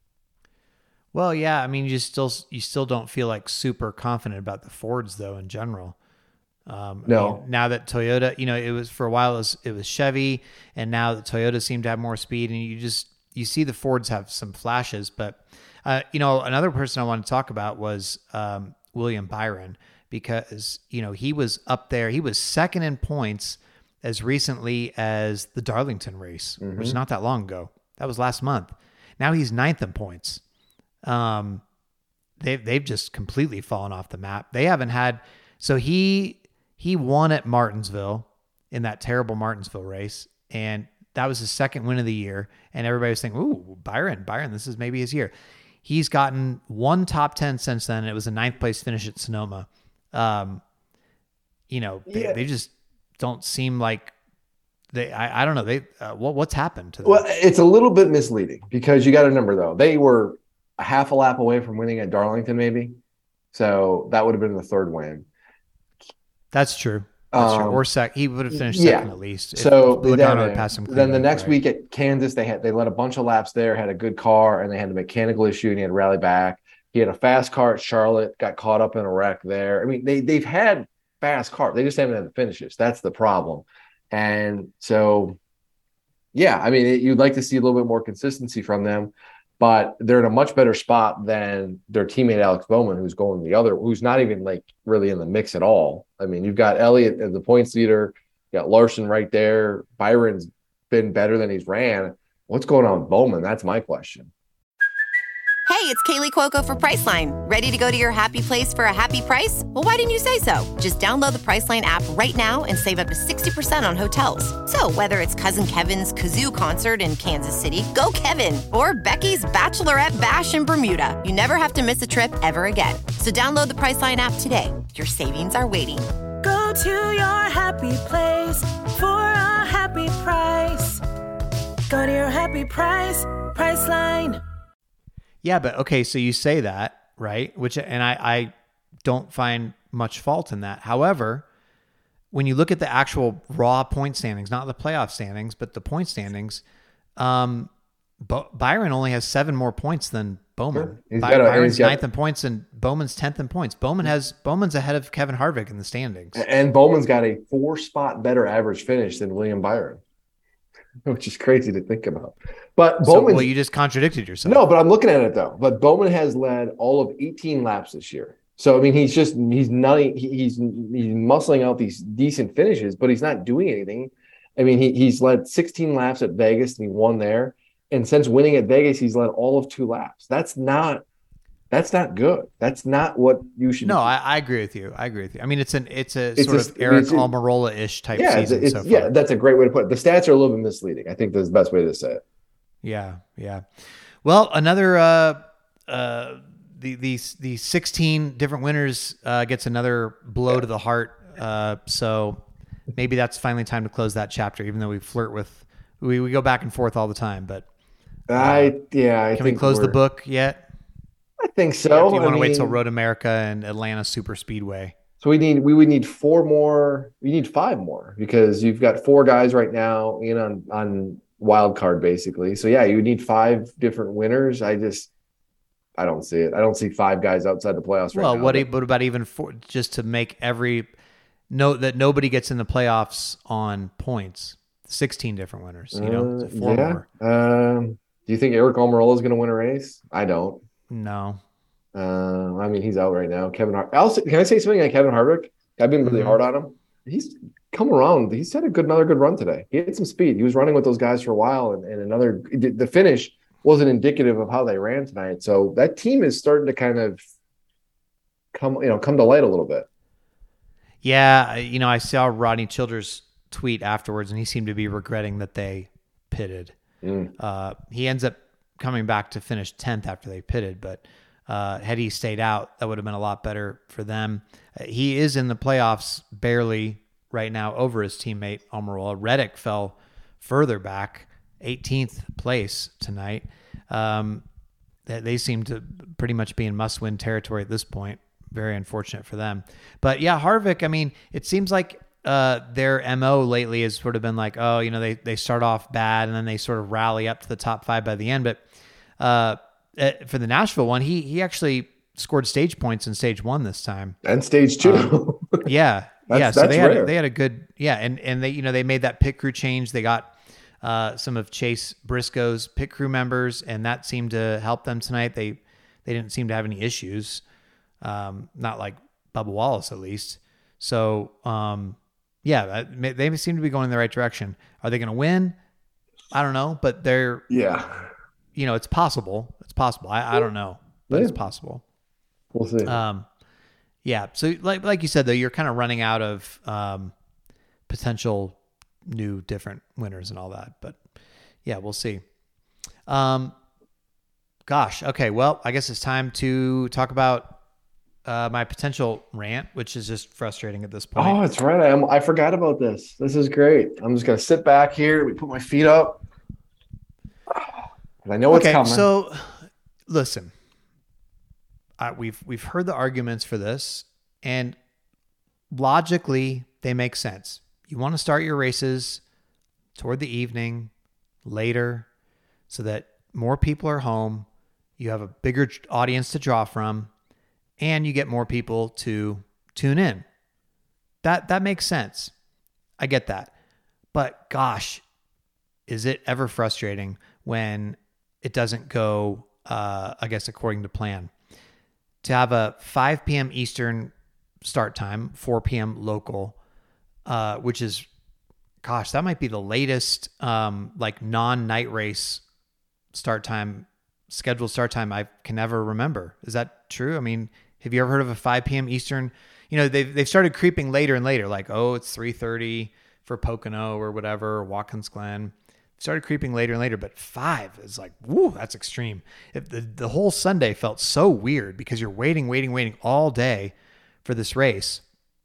Speaker 2: Well, yeah. I mean, you still you still don't feel like super confident about the Fords though in general. Um,
Speaker 3: No.
Speaker 2: I mean, now that Toyota, you know, it was for a while, it was, it was Chevy, and now that Toyota seemed to have more speed, and you just, you see the Fords have some flashes. But, uh, you know, another person I want to talk about was um, William Byron, because, you know, he was up there. He was second in points as recently as the Darlington race, mm-hmm. which is not that long ago. That was last month. Now he's ninth in points. Um, they've, they've just completely fallen off the map. They haven't had, so he, He won at Martinsville in that terrible Martinsville race, and that was his second win of the year. And everybody was thinking, "Ooh, Byron, Byron, this is maybe his year." He's gotten one top ten since then. And it was a ninth place finish at Sonoma. Um, you know, they,
Speaker 3: yeah.
Speaker 2: they just don't seem like they. I, I don't know. They uh, what what's happened to them?
Speaker 3: Well, it's a little bit misleading because you got to remember though they were a half a lap away from winning at Darlington, maybe. So that would have been the third win.
Speaker 2: That's true. That's
Speaker 3: um,
Speaker 2: true. Or sec, he would have finished
Speaker 3: yeah.
Speaker 2: second at least.
Speaker 3: So
Speaker 2: if
Speaker 3: then,
Speaker 2: had passed him
Speaker 3: then the
Speaker 2: quick,
Speaker 3: next
Speaker 2: right?
Speaker 3: week at Kansas, they had they led a bunch of laps there, had a good car, and they had a mechanical issue, and he had to rally back. He had a fast car at Charlotte, got caught up in a wreck there. I mean, they they've had fast cars, they just haven't had the finishes. That's the problem. And so, yeah, I mean, it, you'd like to see a little bit more consistency from them. But they're in a much better spot than their teammate Alex Bowman, who's going the other, who's not even like really in the mix at all. I mean, you've got Elliott as the points leader, you got Larson right there. Byron's been better than he's ran. What's going on with Bowman? That's my question.
Speaker 4: Hey, it's Kaylee Cuoco for Priceline. Ready to go to your happy place for a happy price? Well, why didn't you say so? Just download the Priceline app right now and save up to sixty percent on hotels. So whether it's Cousin Kevin's Kazoo Concert in Kansas City, go Kevin, or Becky's Bachelorette Bash in Bermuda, you never have to miss a trip ever again. So download the Priceline app today. Your savings are waiting.
Speaker 5: Go to your happy place for a happy price. Go to your happy price, Priceline.
Speaker 2: Yeah, but okay, so you say that, right? Which, and I, I don't find much fault in that. However, when you look at the actual raw point standings, not the playoff standings, but the point standings, um, Bo- Byron only has seven more points than Bowman.
Speaker 3: He's
Speaker 2: By-
Speaker 3: got a-
Speaker 2: Byron's
Speaker 3: he's got-
Speaker 2: ninth in points and Bowman's tenth in points. Bowman has Bowman's ahead of Kevin Harvick in the standings.
Speaker 3: And Bowman's got a four spot better average finish than William Byron, which is crazy to think about. But
Speaker 2: So,
Speaker 3: Bowman,
Speaker 2: well, you just contradicted yourself.
Speaker 3: no, but I'm looking at it though. But Bowman has led all of eighteen laps this year. So I mean, he's just he's not he- he's he's muscling out these decent finishes, but he's not doing anything. I mean, he he's led sixteen laps at Vegas and he won there. And since winning at Vegas, he's led all of two laps. That's not that's not good. That's not what you should.
Speaker 2: No,
Speaker 3: do.
Speaker 2: I, I agree with you. I agree with you. I mean, it's an it's a
Speaker 3: It's
Speaker 2: sort
Speaker 3: just-
Speaker 2: of Eric
Speaker 3: it's a-
Speaker 2: Almirola-ish type
Speaker 3: yeah, it's,
Speaker 2: season
Speaker 3: it's,
Speaker 2: so far.
Speaker 3: yeah, that's a great way to put it. The stats are a little bit misleading. I think that's the best way to say it.
Speaker 2: Yeah, yeah. Well, another uh, uh, the these the sixteen different winners uh, gets another blow to the heart. Uh, so maybe that's finally time to close that chapter. Even though we flirt with we, we go back and forth all the time, but uh,
Speaker 3: I yeah. I
Speaker 2: can we
Speaker 3: think
Speaker 2: close the
Speaker 3: we're-
Speaker 2: book yet?
Speaker 3: I think
Speaker 2: Or
Speaker 3: so.
Speaker 2: do you
Speaker 3: I
Speaker 2: want to wait
Speaker 3: mean,
Speaker 2: till Road America and Atlanta Super Speedway?
Speaker 3: So we need we would need four more. We need five more because you've got four guys right now in on on wild card basically. So yeah, you would need five different winners. I just I don't see it. I don't see five guys outside the playoffs right
Speaker 2: Well,
Speaker 3: now.
Speaker 2: what,
Speaker 3: but-
Speaker 2: what about even for just to make every note that nobody gets in the playoffs on points? Sixteen different winners. You know,
Speaker 3: Uh,
Speaker 2: four
Speaker 3: yeah.
Speaker 2: more.
Speaker 3: Um, do you think Eric Almirola is going to win a race? I don't.
Speaker 2: No.
Speaker 3: Uh, I mean, he's out right now. Kevin Hart. Also, can I say something on Kevin Harvick? I've been really
Speaker 2: Mhm.
Speaker 3: hard on him. He's come around. He's had a good, another good run today. He had some speed. He was running with those guys for a while, and, and another the finish wasn't indicative of how they ran tonight. So that team is starting to kind of come, you know, come to light a little bit.
Speaker 2: Yeah, I- you know, I saw Rodney Childers tweet afterwards, and he seemed to be regretting that they pitted.
Speaker 3: Mm.
Speaker 2: Uh, he ends up coming back to finish tenth after they pitted, but uh, had he stayed out, that would have been a lot better for them. Uh, he is in the playoffs barely right now over his teammate Almirola. Reddick fell further back, eighteenth place tonight. Um, they, they seem to pretty much be in must-win territory at this point. Very unfortunate for them. But yeah, Harvick, I mean, it seems like uh, their M O lately has sort of been like, oh, you know, they, they start off bad and then they sort of rally up to the top five by the end. But uh, for the Nashville one, he he actually scored stage points in stage one this time.
Speaker 3: And stage two.
Speaker 2: Um, yeah,
Speaker 3: That's,
Speaker 2: yeah, so
Speaker 3: that's
Speaker 2: they had
Speaker 3: rare.
Speaker 2: a, they had a good yeah, and and they you know they made that pit crew change. They got uh, some of Chase Briscoe's pit crew members, and that seemed to help them tonight. They they didn't seem to have any issues, um, not like Bubba Wallace at least. So um, yeah, that, they seem to be going in the right direction. Are they going to win? I don't know, but they're
Speaker 3: Yeah.
Speaker 2: you know, it's possible. It's possible. I, I don't know, but
Speaker 3: Yeah.
Speaker 2: it's possible.
Speaker 3: We'll see.
Speaker 2: Um, yeah. So like, like you said, though, you're kind of running out of, um, potential new different winners and all that, but yeah, we'll see. Um, gosh. Okay. Well, I guess it's time to talk about, uh, my potential rant, which is just frustrating at this point.
Speaker 3: Oh, that's right. I am. I forgot about this. This is great. I'm just gonna sit back here. We put my feet up. I know what's
Speaker 2: okay,
Speaker 3: coming.
Speaker 2: So listen, I, we've we've heard the arguments for this, and logically they make sense. You want to start your races toward the evening, later, so that more people are home. You have a bigger audience to draw from, and you get more people to tune in. That that makes sense. I get that, but gosh, is it ever frustrating when it doesn't go, uh, I guess, according to plan. To have a five p.m. Eastern start time, four p.m. local, uh, which is, gosh, that might be the latest um, like non-night race start time, scheduled start time I can ever remember. Is that true? I mean, have you ever heard of a five p.m. Eastern? You know, they've, they've started creeping later and later, like, oh, it's three thirty for Pocono or whatever, or Watkins Glen. Started creeping later and later, but five is like, woo, that's extreme. If the, the whole Sunday felt so weird because you're waiting, waiting, waiting all day for this race.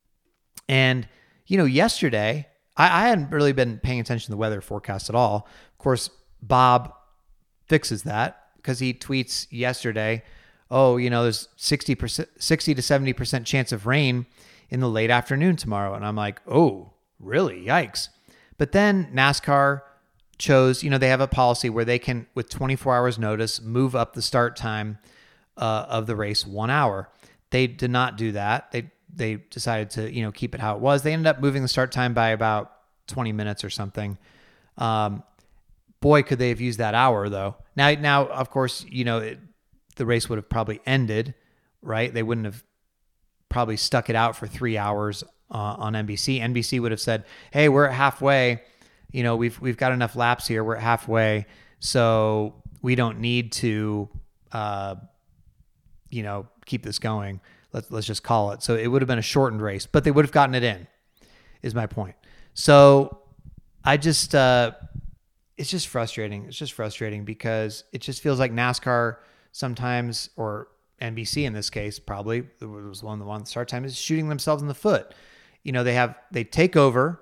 Speaker 2: And, you know, yesterday, I, I hadn't really been paying attention to the weather forecast at all. Of course, Bob fixes that because he tweets yesterday, oh, you know, there's sixty percent, sixty to seventy percent chance of rain in the late afternoon tomorrow. And I'm like, oh, really? Yikes. But then NASCAR chose, you know, they have a policy where they can, with twenty-four hours notice, move up the start time uh, of the race one hour. They did not do that. They they decided to, you know, keep it how it was. They ended up moving the start time by about twenty minutes or something. Um, boy, could they have used that hour though. Now, now, of course, you know, it, the race would have probably ended, right? They wouldn't have probably stuck it out for three hours uh, on N B C. N B C would have said, hey, we're at halfway. You know, we've we've got enough laps here. We're at halfway, so we don't need to, uh, you know, keep this going. Let's let's just call it. So it would have been a shortened race, but they would have gotten it in. Is my point. So I just, uh, it's just frustrating. It's just frustrating because it just feels like NASCAR sometimes, or N B C in this case, probably it was one of the one start time, is shooting themselves in the foot. You know, they have they take over.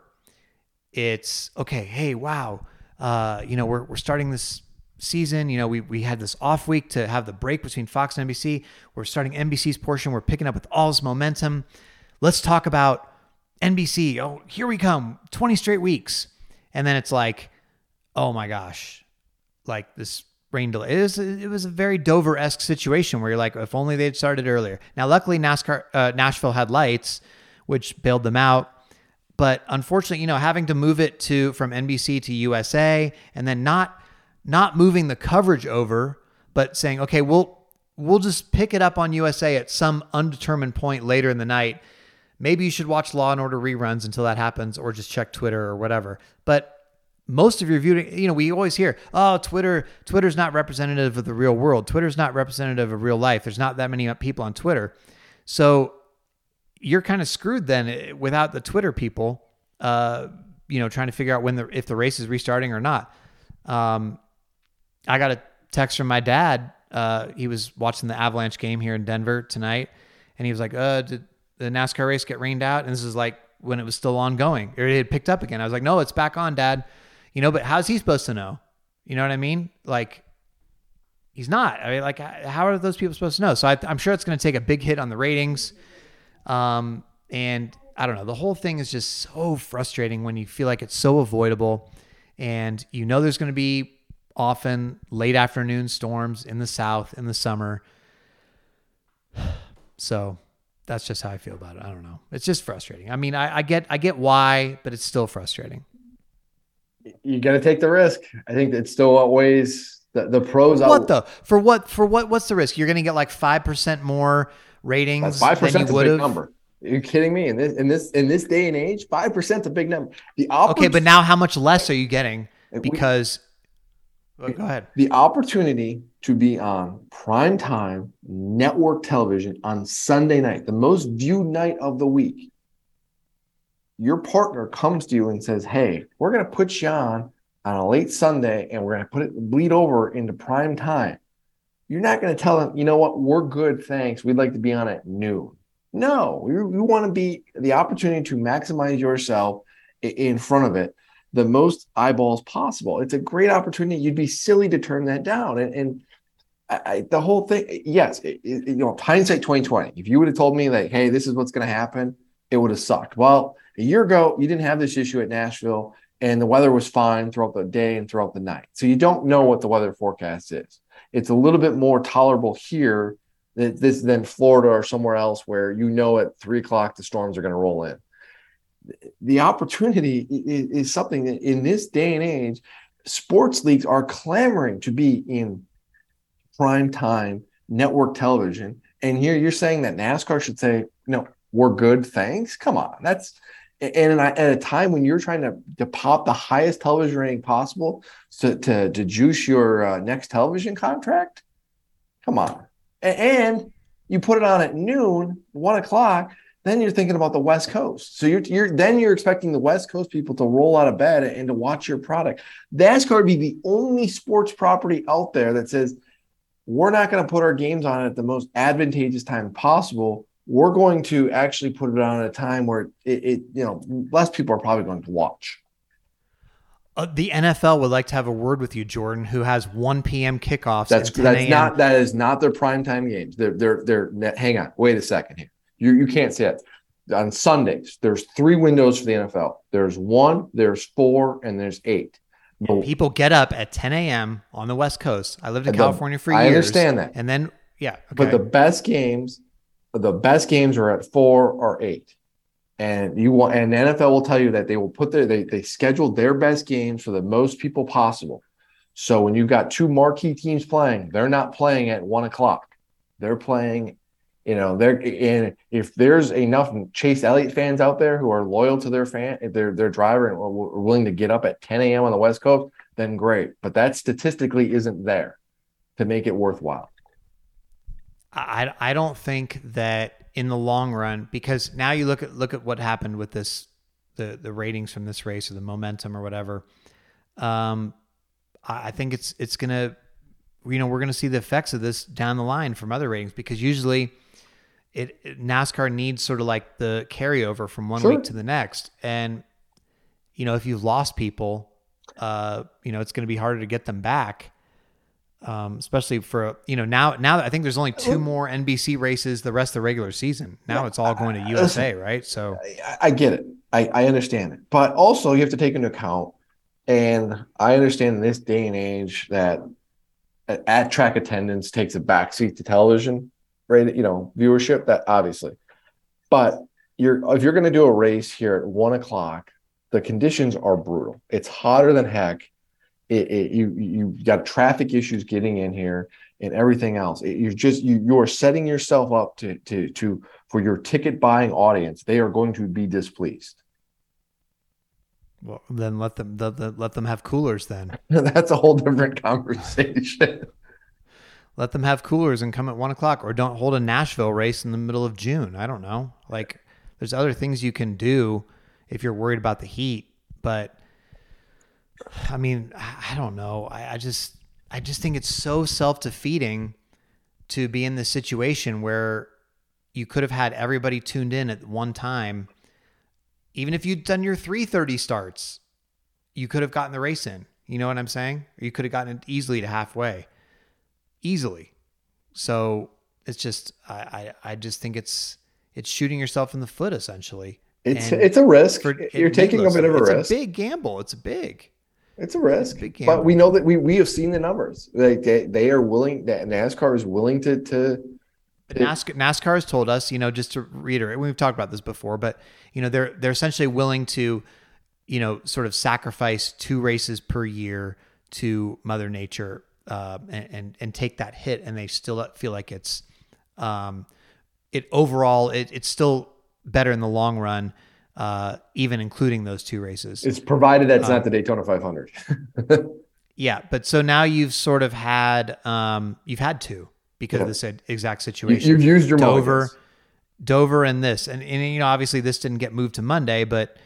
Speaker 2: It's okay. Hey, wow. Uh, you know, we're we're starting this season. You know, we we had this off week to have the break between Fox and N B C. We're starting N B C's portion. We're picking up with all this momentum. Let's talk about N B C. Oh, here we come. twenty straight weeks. And then it's like, oh my gosh, like this rain delay. It was, it was a very Dover-esque situation where you're like, if only they'd started earlier. Now, luckily, NASCAR uh, Nashville had lights, which bailed them out. But unfortunately, you know, having to move it to from N B C to U S A and then not not moving the coverage over, but saying, okay, we'll we'll just pick it up on U S A at some undetermined point later in the night. Maybe you should watch Law and Order reruns until that happens, or just check Twitter or whatever. But most of your viewing, you know, we always hear, oh, Twitter, Twitter's not representative of the real world. Twitter's not representative of real life. There's not that many people on Twitter. So you're kind of screwed then without the Twitter people, uh, you know, trying to figure out when the, if the race is restarting or not. Um, I got a text from my dad. Uh, he was watching the Avalanche game here in Denver tonight. And he was like, uh, did the NASCAR race get rained out? And this is like when it was still ongoing, or it had picked up again. I was like, no, it's back on, Dad. You know, but how's he supposed to know? You know what I mean? Like, he's not. I mean, like, how are those people supposed to know? So I, I'm sure it's going to take a big hit on the ratings. Um, and I don't know, the whole thing is just so frustrating when you feel like it's so avoidable, and you know there's going to be often late afternoon storms in the South in the summer. So That's just how I feel about it. I don't know. It's just frustrating. I mean, I, I get I get why, but it's still frustrating.
Speaker 3: You got to take the risk. I think it still outweighs the, the pros.
Speaker 2: For what
Speaker 3: out-
Speaker 2: though? For what? For what? What's the risk? You're going to get like five percent more ratings.
Speaker 3: That's five percent
Speaker 2: than you
Speaker 3: a big
Speaker 2: would've?
Speaker 3: number. Are you kidding me? In this in this in this day and age, five percent a big number. The
Speaker 2: Okay, but now how much less are you getting?
Speaker 3: We-
Speaker 2: Because well, go ahead.
Speaker 3: the opportunity to be on primetime network television on Sunday night, the most viewed night of the week. Your partner comes to you and says, "Hey, we're going to put you on on a late Sunday, and we're going to put it bleed over into prime time." You're not going to tell them, "You know what? We're good, thanks. We'd like to be on at noon." No, we, we want to be the opportunity to maximize yourself in front of it, the most eyeballs possible. It's a great opportunity. You'd be silly to turn that down. And, and I, the whole thing, yes, it, it, you know, hindsight twenty twenty. If you would have told me like, "Hey, this is what's going to happen," it would have sucked. Well, a year ago, you didn't have this issue at Nashville, and the weather was fine throughout the day and throughout the night. So you don't know what the weather forecast is. It's a little bit more tolerable here than this than Florida or somewhere else where you know at three o'clock the storms are going to roll in. The opportunity is, is something that in this day and age, sports leagues are clamoring to be in prime time network television. And here you're saying that NASCAR should say, "No, we're good, thanks." Come on, that's and at a time when you're trying to, to pop the highest television rating possible to to, to juice your uh, next television contract. Come on, and you put it on at noon, one o'clock. Then you're thinking about the West Coast. So you're, you're then you're expecting the West Coast people to roll out of bed and to watch your product. NASCAR would be the only sports property out there that says, "We're not going to put our games on at the most advantageous time possible. We're going to actually put it on at a time where it, it you know, less people are probably going to watch."
Speaker 2: Uh, the N F L would like to have a word with you, Jordan, who has one p.m. kickoffs.
Speaker 3: That's
Speaker 2: and ten
Speaker 3: that's
Speaker 2: a.m.
Speaker 3: not that is not their primetime games. They're they're they're hang on, wait a second here. You you can't say it. On Sundays, there's three windows for the N F L. There's one, there's four, and there's eight.
Speaker 2: And people get up at ten a.m. on the West Coast. I lived in
Speaker 3: The-
Speaker 2: California for
Speaker 3: I
Speaker 2: years.
Speaker 3: understand that.
Speaker 2: And then, yeah. Okay.
Speaker 3: But the best games, the best games are at four or eight. And you want, and the N F L will tell you that they will put their, they they scheduled their best games for the most people possible. So when you've got two marquee teams playing, they're not playing at one o'clock. They're playing, you know, they're, and if there's enough Chase Elliott fans out there who are loyal to their fan, their their driver and are willing to get up at ten a.m. on the West Coast, then great. But that statistically isn't there to make it worthwhile.
Speaker 2: I, I don't think that in the long run, because now you look at look at what happened with this, the the ratings from this race or the momentum or whatever. Um, I I think it's it's gonna, you know, we're gonna see the effects of this down the line from other ratings, because usually it, it NASCAR needs sort of like the carryover from one
Speaker 3: Sure.
Speaker 2: week to the next, and you know, if you've lost people, uh, you know, it's going to be harder to get them back. Um, especially for, you know, now, now I think there's only two more N B C races the rest of the regular season. Now it's all going to U S A, right? So
Speaker 3: I, I get it. I, I understand it. But also you have to take into account, and I understand in this day and age that at track attendance takes a backseat to television, right? You know, viewership, that obviously. But you're if you're going to do a race here at one o'clock, the conditions are brutal. It's hotter than heck. It, it, you you've got traffic issues getting in here and everything else. It, you're just you you are setting yourself up to to to for your ticket buying audience. They are going to be displeased.
Speaker 2: well, then let them the, the, let them have coolers. Then
Speaker 3: That's a whole different conversation.
Speaker 2: let them have coolers and come at one o'clock, or don't hold a Nashville race in the middle of June. I don't know. Like, there's other things you can do if you're worried about the heat, but. I mean, I don't know. I, I just, I just think it's so self-defeating to be in this situation where you could have had everybody tuned in at one time. Even if you'd done your three thirty starts, you could have gotten the race in. You know what I'm saying? Or you could have gotten it easily to halfway, easily. So it's just, I, I, I just think it's, it's shooting yourself in the foot essentially.
Speaker 3: It's
Speaker 2: And
Speaker 3: it's a risk.
Speaker 2: for-
Speaker 3: You're taking a bit of a
Speaker 2: it's
Speaker 3: risk.
Speaker 2: a big gamble. It's a big.
Speaker 3: It's a risk,
Speaker 2: big gamble.
Speaker 3: but we know that we we have seen the numbers. Like they, they are willing. That NASCAR is willing to to
Speaker 2: NASCAR, NASCAR has told us, you know, just to reiterate, we've talked about this before, but you know, they're they're essentially willing to, you know, sort of sacrifice two races per year to Mother Nature, uh, and, and and take that hit, and they still feel like it's, um, it overall, it, it's still better in the long run, uh, even including those two races.
Speaker 3: It's provided that's
Speaker 2: um,
Speaker 3: not the Daytona five hundred.
Speaker 2: Yeah, but so now you've sort of had, um, you've had two. Because of this exact situation.
Speaker 3: You, you've used your
Speaker 2: Dover,
Speaker 3: mulligans.
Speaker 2: Dover and this. And, and, you know, obviously this didn't get moved to Monday, but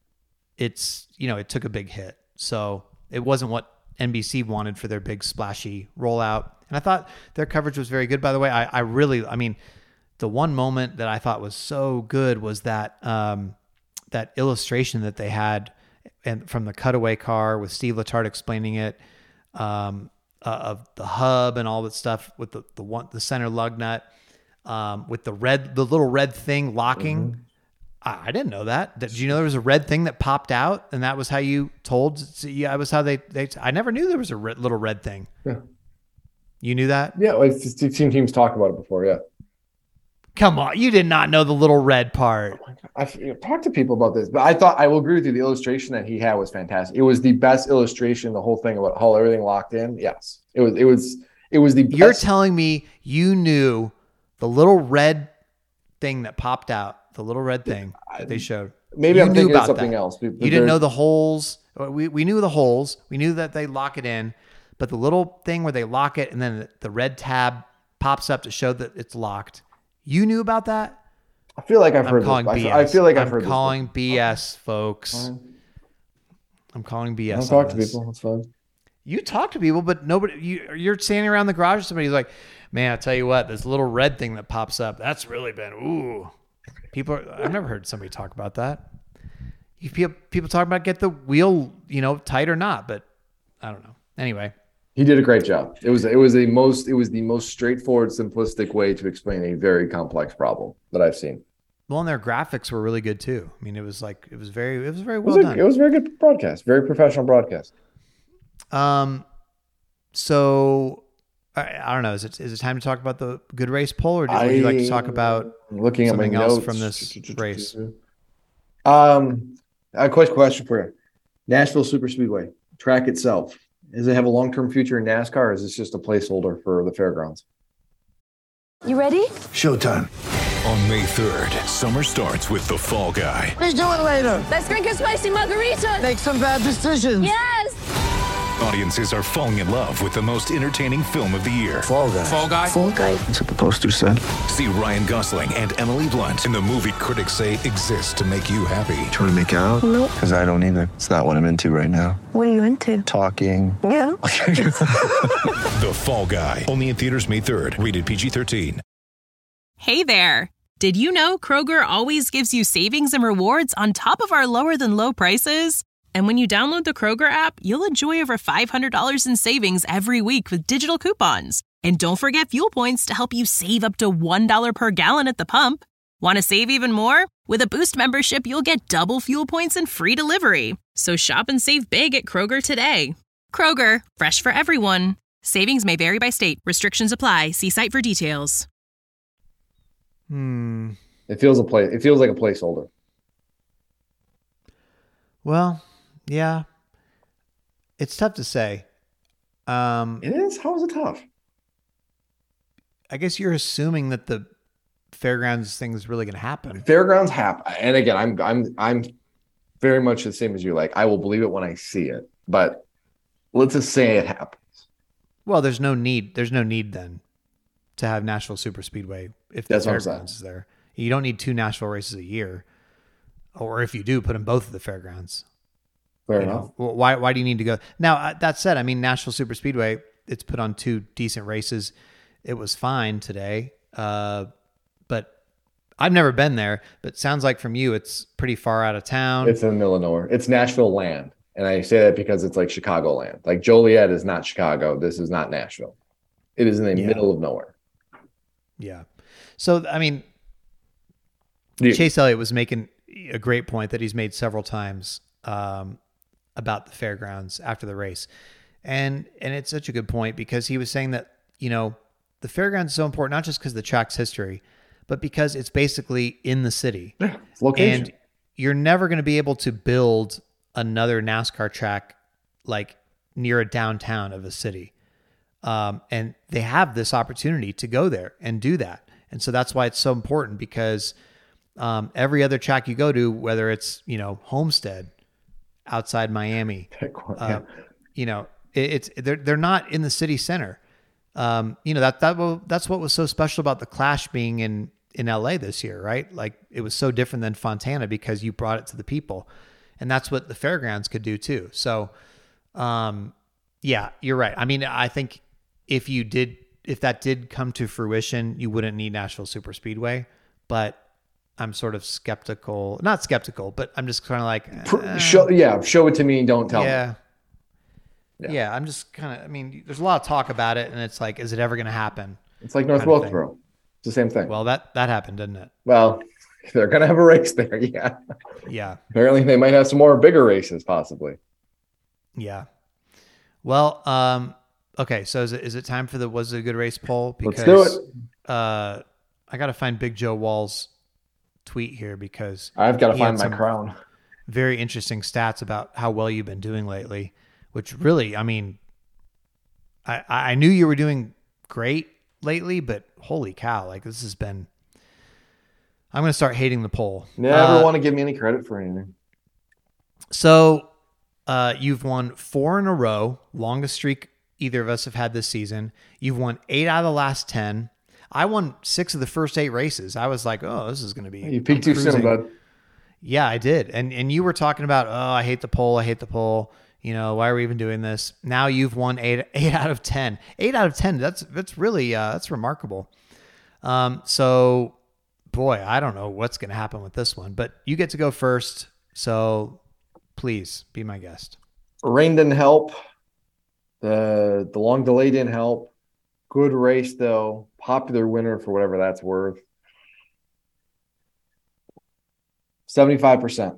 Speaker 2: it's, you know, it took a big hit. So it wasn't what N B C wanted for their big splashy rollout. And I thought their coverage was very good, by the way. I, I really, I mean, the one moment that I thought was so good was that, um, that illustration that they had and from the cutaway car with Steve Letarte explaining it, um, Uh, of the hub and all that stuff with the the one the center lug nut, um, with the red the little red thing locking. Mm-hmm. I, I didn't know that. Did you know there was a red thing that popped out, and that was how you told? Yeah, that was how they they. I never knew there was a red, little red thing. Yeah, you knew that?
Speaker 3: Yeah, well, it's, it's seen teams talk about it before. Yeah.
Speaker 2: Come on, you did not know the little red part.
Speaker 3: Oh I've you know, talked to people about this, but I thought I will agree with you. The illustration that he had was fantastic. It was the best illustration. The whole thing about how everything locked in. Yes, it was. It was. It was the. Best.
Speaker 2: You're telling me you knew the little red thing that popped out, the little red thing that they showed.
Speaker 3: Maybe
Speaker 2: you
Speaker 3: I'm thinking of something that. else.
Speaker 2: You didn't know the holes. We we knew the holes. We knew that they lock it in, but the little thing where they lock it and then the red tab pops up to show that it's locked. You knew about that?
Speaker 3: I feel like I've
Speaker 2: I'm
Speaker 3: heard
Speaker 2: calling
Speaker 3: this.
Speaker 2: B S.
Speaker 3: I feel like I've
Speaker 2: I'm
Speaker 3: heard
Speaker 2: calling
Speaker 3: this.
Speaker 2: B S, folks. I'm calling B S.
Speaker 3: I'll talk to people. That's fine.
Speaker 2: You talk to people, but nobody. You, you're standing around the garage. Somebody's like, "Man, I tell you what, this little red thing that pops up. That's really been ooh." People, are, I've never heard somebody talk about that. You people, people talk about get the wheel, you know, tight or not, but I don't know. Anyway.
Speaker 3: He did a great job. It was it was a most it was the most straightforward, simplistic way to explain a very complex problem that I've seen.
Speaker 2: Well, and their graphics were really good too. I mean, it was like it was very it was very well
Speaker 3: it was
Speaker 2: done.
Speaker 3: A, it was a very good broadcast, very professional broadcast.
Speaker 2: Um, so I, I don't know. Is it is it time to talk about the good race poll, or do, would you like to talk about
Speaker 3: looking
Speaker 2: something
Speaker 3: at my
Speaker 2: else
Speaker 3: notes
Speaker 2: from this race?
Speaker 3: Um, a quick question for you: Nashville Superspeedway track itself. Does it have a long-term future in NASCAR, or is this just a placeholder for the fairgrounds?
Speaker 6: You ready?
Speaker 7: Showtime. On May third, summer starts with The Fall Guy.
Speaker 6: Let's do it later. Let's drink a spicy margarita. Make some bad decisions. Yes.
Speaker 7: Audiences are falling in love with the most entertaining film of the year.
Speaker 6: Fall Guy.
Speaker 7: Fall Guy?
Speaker 6: Fall Guy.
Speaker 7: That's what the poster said. See Ryan Gosling and Emily Blunt in the movie critics say exists to make you happy.
Speaker 8: Trying to make it out?
Speaker 6: Nope.
Speaker 8: Because I don't either. It's not what I'm into right now.
Speaker 6: What are you into?
Speaker 8: Talking.
Speaker 6: Yeah.
Speaker 7: The Fall Guy. Only in theaters May third. Rated P G thirteen.
Speaker 9: Hey there. Did you know Kroger always gives you savings and rewards on top of our lower than low prices? And when you download the Kroger app, you'll enjoy over five hundred dollars in savings every week with digital coupons. And don't forget fuel points to help you save up to one dollar per gallon at the pump. Want to save even more? With a Boost membership, you'll get double fuel points and free delivery. So shop and save big at Kroger today. Kroger, fresh for everyone. Savings may vary by state. Restrictions apply. See site for details.
Speaker 2: Hmm.
Speaker 3: It feels a play. It feels like a placeholder.
Speaker 2: Well, yeah. It's tough to say. Um,
Speaker 3: it is? How is it tough?
Speaker 2: I guess you're assuming that the fairgrounds thing is really going to happen.
Speaker 3: Fairgrounds happen. And again, I'm I'm I'm very much the same as you. Like, I will believe it when I see it. But let's just say it happens.
Speaker 2: Well, there's no need. There's no need then to have Nashville Superspeedway if the
Speaker 3: That's
Speaker 2: fairgrounds is there. You don't need two Nashville races a year. Or if you do, put them both at the fairgrounds.
Speaker 3: Fair
Speaker 2: you
Speaker 3: enough.
Speaker 2: Know, why why do you need to go? Now, uh, that said, I mean, Nashville Superspeedway, it's put on two decent races. It was fine today. Uh, but I've never been there. But sounds like from you, it's pretty far out of town.
Speaker 3: It's in the middle of nowhere. It's Nashville land. And I say that because it's like Chicago land. Like Joliet is not Chicago. This is not Nashville. It is in the
Speaker 2: yeah.
Speaker 3: middle of nowhere.
Speaker 2: Yeah. So, I mean,
Speaker 3: yeah.
Speaker 2: Chase Elliott was making a great point that he's made several times um, about the fairgrounds after the race. And and it's such a good point because he was saying that, you know, the fairgrounds is so important, not just because of the track's history, but because it's basically in the city.
Speaker 3: Yeah, it's location.
Speaker 2: And you're never going to be able to build another NASCAR track like near a downtown of a city. Um, and they have this opportunity to go there and do that. And so that's why it's so important, because um, every other track you go to, whether it's, you know, Homestead outside Miami, uh, you know, it, it's, they're, they're not in the city center. Um, you know, that, that, will, that's what was so special about the Clash being in, in L A this year, right? Like, it was so different than Fontana because you brought it to the people, and that's what the fairgrounds could do too. So, um, yeah, you're right. I mean, I think if you did, if that did come to fruition, you wouldn't need Nashville Superspeedway, but I'm sort of skeptical, not skeptical, but I'm just kind of like, eh.
Speaker 3: show, yeah, show it to me and don't tell
Speaker 2: yeah.
Speaker 3: me.
Speaker 2: Yeah. Yeah. I'm just kind of, I mean, there's a lot of talk about it, and it's like, is it ever going to happen?
Speaker 3: It's like North Wilkesboro. It's the same thing.
Speaker 2: Well, that, that happened, didn't it?
Speaker 3: Well, they're going to have a race there. Yeah.
Speaker 2: Yeah.
Speaker 3: Apparently they might have some more bigger races possibly.
Speaker 2: Yeah. Well, um, okay. So is it, is it time for the, was it a good race poll? Because,
Speaker 3: Let's do it.
Speaker 2: Uh, I got to find Big Joe Wall's tweet here, because
Speaker 3: I've got to find my crown.
Speaker 2: Very interesting stats about how well you've been doing lately, which really, I mean, I, I knew you were doing great lately, but holy cow, like this has been, I'm going to start hating the poll.
Speaker 3: Never uh, want to give me any credit for anything.
Speaker 2: So uh, you've won four in a row, longest streak either of us have had this season. You've won eight out of the last ten. I won six of the first eight races. I was like, oh, this is going to be.
Speaker 3: You peaked too soon, bud.
Speaker 2: Yeah, I did. And and you were talking about, oh, I hate the poll. I hate the poll. You know, why are we even doing this? Now you've won eight, eight out of ten. Eight out of ten. That's that's really uh, that's remarkable. Um, so, boy, I don't know what's going to happen with this one, but you get to go first. So, please be my guest.
Speaker 3: Rain didn't help. The the long delay didn't help. Good race though. Popular winner for whatever that's worth. seventy-five percent.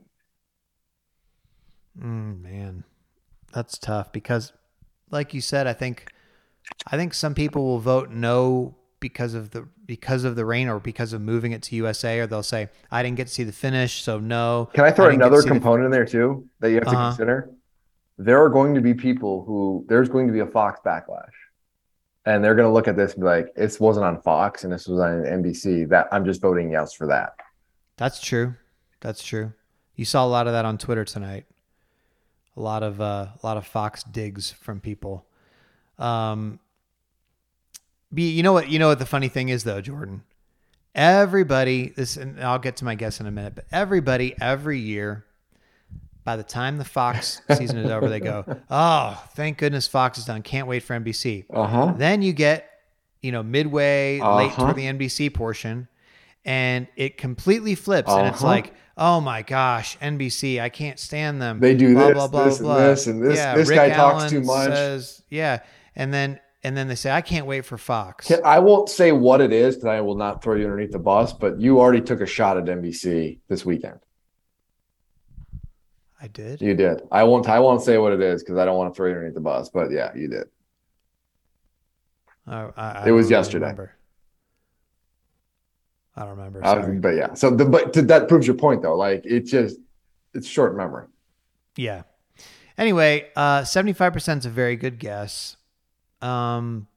Speaker 2: Mm, man, that's tough because, like you said, I think, I think some people will vote no because of the because of the rain or because of moving it to U S A, or they'll say I didn't get to see the finish, so no.
Speaker 3: Can I throw I another component the... in there too that you have to uh-huh. consider? There are going to be people who there's going to be a Fox backlash, and they're going to look at this and be like, "This wasn't on Fox, and this was on N B C." That I'm just voting yes for that.
Speaker 2: That's true. That's true. You saw a lot of that on Twitter tonight. A lot of uh, a lot of Fox digs from people. Um, be you know what you know what the funny thing is though, Jordan. Everybody, this and I'll get to my guess in a minute, but everybody every year, by the time the Fox season is over, they go, "Oh, thank goodness Fox is done. Can't wait for N B C."
Speaker 3: Uh-huh.
Speaker 2: Then you get, you know, midway,
Speaker 3: uh-huh.
Speaker 2: late toward the N B C portion, and it completely flips,
Speaker 3: uh-huh.
Speaker 2: and it's like, oh my gosh, N B C, I can't stand them.
Speaker 3: They do
Speaker 2: blah,
Speaker 3: this,
Speaker 2: blah, blah,
Speaker 3: this,
Speaker 2: blah.
Speaker 3: and this, and this.
Speaker 2: Yeah,
Speaker 3: this
Speaker 2: Rick
Speaker 3: guy
Speaker 2: Allen
Speaker 3: talks too much.
Speaker 2: Says, yeah, and then and then they say, I can't wait for Fox.
Speaker 3: I won't say what it is because I will not throw you underneath the bus. But you already took a shot at N B C this weekend.
Speaker 2: I did.
Speaker 3: You did. I won't. I won't say what it is because I don't want to throw you underneath the bus. But yeah, you did.
Speaker 2: Uh, I, I
Speaker 3: it was
Speaker 2: really
Speaker 3: yesterday.
Speaker 2: Remember. I don't remember.
Speaker 3: Sorry. Uh, but yeah, so the, but to, that proves your point though. Like it just, it's short memory.
Speaker 2: Yeah. Anyway, uh, seventy-five percent is a very good guess. Um,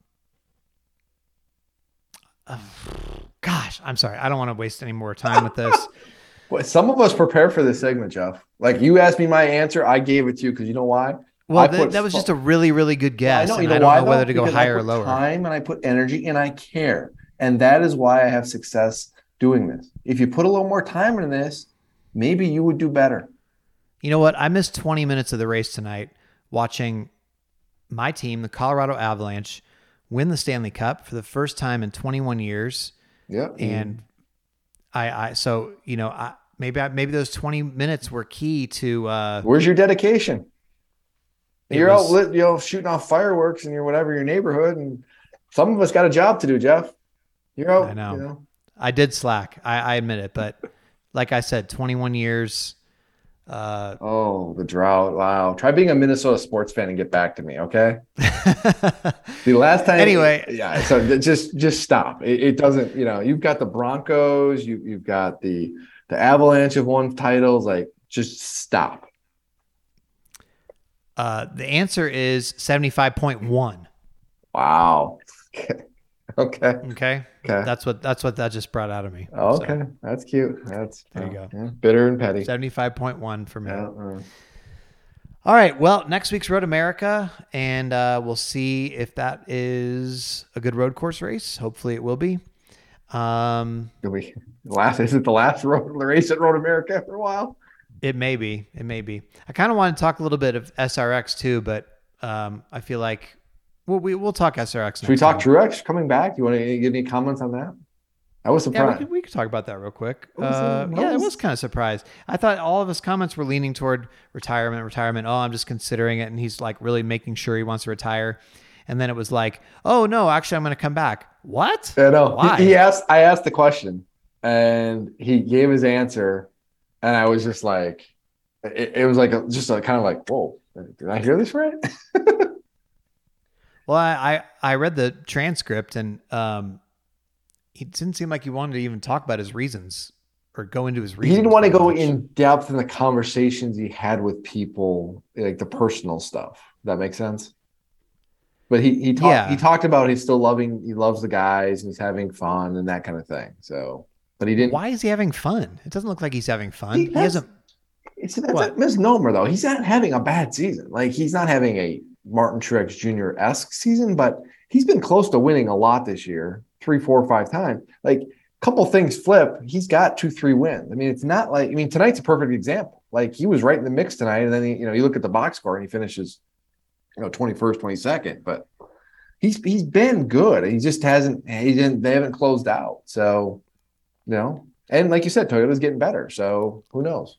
Speaker 2: uh, gosh, I'm sorry. I don't want to waste any more time with this.
Speaker 3: Well, some of us prepare for this segment, Jeff. Like you asked me my answer, I gave it to you because you know why?
Speaker 2: Well, th- that was just a really, really good guess.
Speaker 3: I know. You
Speaker 2: and
Speaker 3: know
Speaker 2: I don't
Speaker 3: why,
Speaker 2: know whether
Speaker 3: though?
Speaker 2: to go
Speaker 3: because
Speaker 2: higher
Speaker 3: I
Speaker 2: or
Speaker 3: put
Speaker 2: lower.
Speaker 3: Time and I put energy and I care. And that is why I have success doing this. If you put a little more time into this, maybe you would do better.
Speaker 2: You know what? I missed twenty minutes of the race tonight watching my team, the Colorado Avalanche, win the Stanley Cup for the first time in twenty-one years.
Speaker 3: Yeah.
Speaker 2: And I, I, so, you know, I, maybe, I, maybe those twenty minutes were key to, uh,
Speaker 3: where's your dedication? You're
Speaker 2: was,
Speaker 3: out lit, you know, shooting off fireworks in your, whatever, your neighborhood. And some of us got a job to do, Jeff. You're out.
Speaker 2: I know.
Speaker 3: You know.
Speaker 2: I did slack. I, I admit it. But like I said, twenty-one years, Uh,
Speaker 3: oh, the drought. Wow. Try being a Minnesota sports fan and get back to me. Okay. The last time.
Speaker 2: Anyway.
Speaker 3: Yeah. So just, just stop. It, it doesn't, you know, you've got the Broncos, you, you've got the, the Avalanche have won titles. Like, just stop.
Speaker 2: Uh, the answer is seventy-five point one.
Speaker 3: Wow. Okay. Okay.
Speaker 2: Okay.
Speaker 3: Okay.
Speaker 2: That's what that's what that just brought out of me.
Speaker 3: Oh, okay.
Speaker 2: So,
Speaker 3: that's cute. That's
Speaker 2: there you
Speaker 3: uh,
Speaker 2: go.
Speaker 3: Yeah. Bitter and petty.
Speaker 2: seventy-five point one for me.
Speaker 3: Yeah, uh,
Speaker 2: All right. Well, next week's Road America, and uh, we'll see if that is a good road course race. Hopefully, it will be. Um,
Speaker 3: we last is it the last road race at Road America for a while?
Speaker 2: It may be. It may be. I kind of want to talk a little bit of S R X too, but um, I feel like we'll we, we'll talk S R X.
Speaker 3: Should we talk Truex coming back? Do you want to give any comments on that? I was surprised.
Speaker 2: Yeah, we could, we could talk about that real quick.
Speaker 3: Was
Speaker 2: uh,
Speaker 3: it?
Speaker 2: yeah, I
Speaker 3: was-
Speaker 2: was kind of surprised. I thought all of his comments were leaning toward retirement, retirement. Oh, I'm just considering it. And he's like really making sure he wants to retire. And then it was like, oh, no, actually, I'm going to come back. What?
Speaker 3: I know.
Speaker 2: Why?
Speaker 3: He, he asked, I asked the question and he gave his answer. And I was just like, it, it was like, a, just a, kind of like, whoa, did I hear this right?
Speaker 2: Well, I, I, I read the transcript and um, it didn't seem like he wanted to even talk about his reasons or go into his reasons.
Speaker 3: He didn't want to
Speaker 2: very
Speaker 3: go
Speaker 2: much.
Speaker 3: in depth in the conversations he had with people, like the personal stuff. That makes sense. But he he talked
Speaker 2: Yeah.
Speaker 3: he talked about he's still loving he loves the guys and he's having fun and that kind of thing. So, but he didn't.
Speaker 2: Why is he having fun? It doesn't look like he's having fun.
Speaker 3: He-
Speaker 2: He,
Speaker 3: that's-
Speaker 2: hasn't.
Speaker 3: It's that's
Speaker 2: What?
Speaker 3: a misnomer though. He's not having a bad season. Like he's not having a Martin Truex Junior esque season, but he's been close to winning a lot this year, three, four, five times. Like a couple things flip, he's got two, three wins. I mean, it's not like I mean tonight's a perfect example. Like he was right in the mix tonight, and then he, you know you look at the box score and he finishes, you know, twenty-first, twenty-second, but. He's he's been good. He just hasn't. He didn't. They haven't closed out. So, you know, and like you said, Toyota's getting better. So who knows?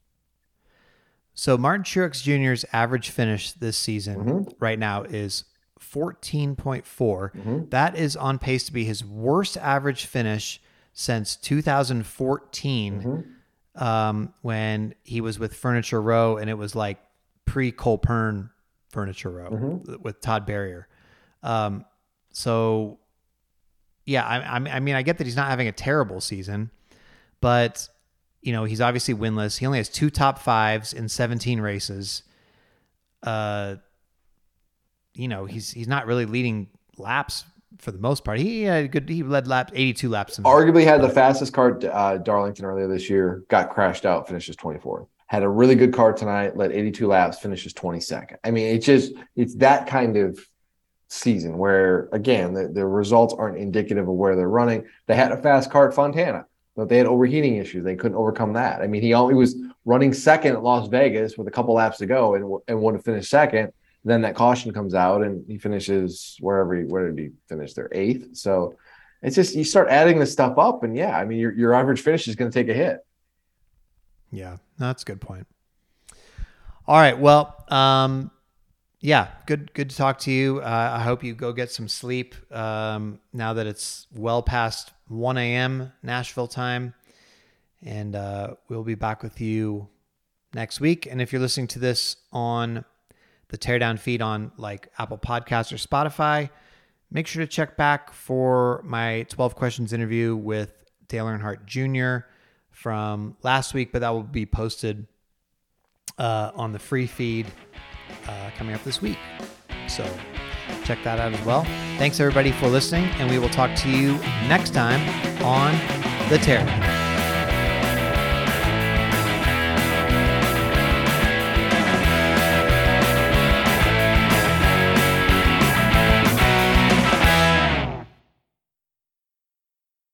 Speaker 2: So Martin Truex Junior's average finish this season
Speaker 3: Mhm.
Speaker 2: right now is fourteen point four.
Speaker 3: Mhm.
Speaker 2: That is on pace to be his worst average finish since two thousand fourteen,
Speaker 3: Mhm.
Speaker 2: um, when he was with Furniture Row, and it was like pre-Cole Pern Furniture Row
Speaker 3: Mhm.
Speaker 2: with Todd Barrier. Um, so, yeah, I, I I mean, I get that he's not having a terrible season, but you know, he's obviously winless. He only has two top fives in seventeen races. Uh, you know, he's he's not really leading laps for the most part. He had a good. He led laps eighty-two laps. In
Speaker 3: Arguably had the fastest car at uh, Darlington earlier this year. Got crashed out. Finishes twenty-fourth. Had a really good car tonight. Led eighty-two laps. Finishes twenty-second. I mean, it's just it's that kind of season where again the, the results aren't indicative of where they're running. They had a fast car at Fontana, but they had overheating issues. They couldn't overcome that. I mean, he only was running second at Las Vegas with a couple laps to go and and wanted to finish second. Then that caution comes out and he finishes wherever he where did he finish there eighth. So it's just you start adding this stuff up and yeah, I mean your your average finish is going to take a hit.
Speaker 2: Yeah, that's a good point. All right, well, um, yeah, good good to talk to you. Uh, I hope you go get some sleep um, now that it's well past one a.m. Nashville time. And uh, we'll be back with you next week. And if you're listening to this on the Teardown feed on like Apple Podcasts or Spotify, make sure to check back for my twelve questions interview with Dale Earnhardt Junior from last week, but that will be posted uh, on the free feed uh, coming up this week. So check that out as well. Thanks everybody for listening, and we will talk to you next time on The Teardown.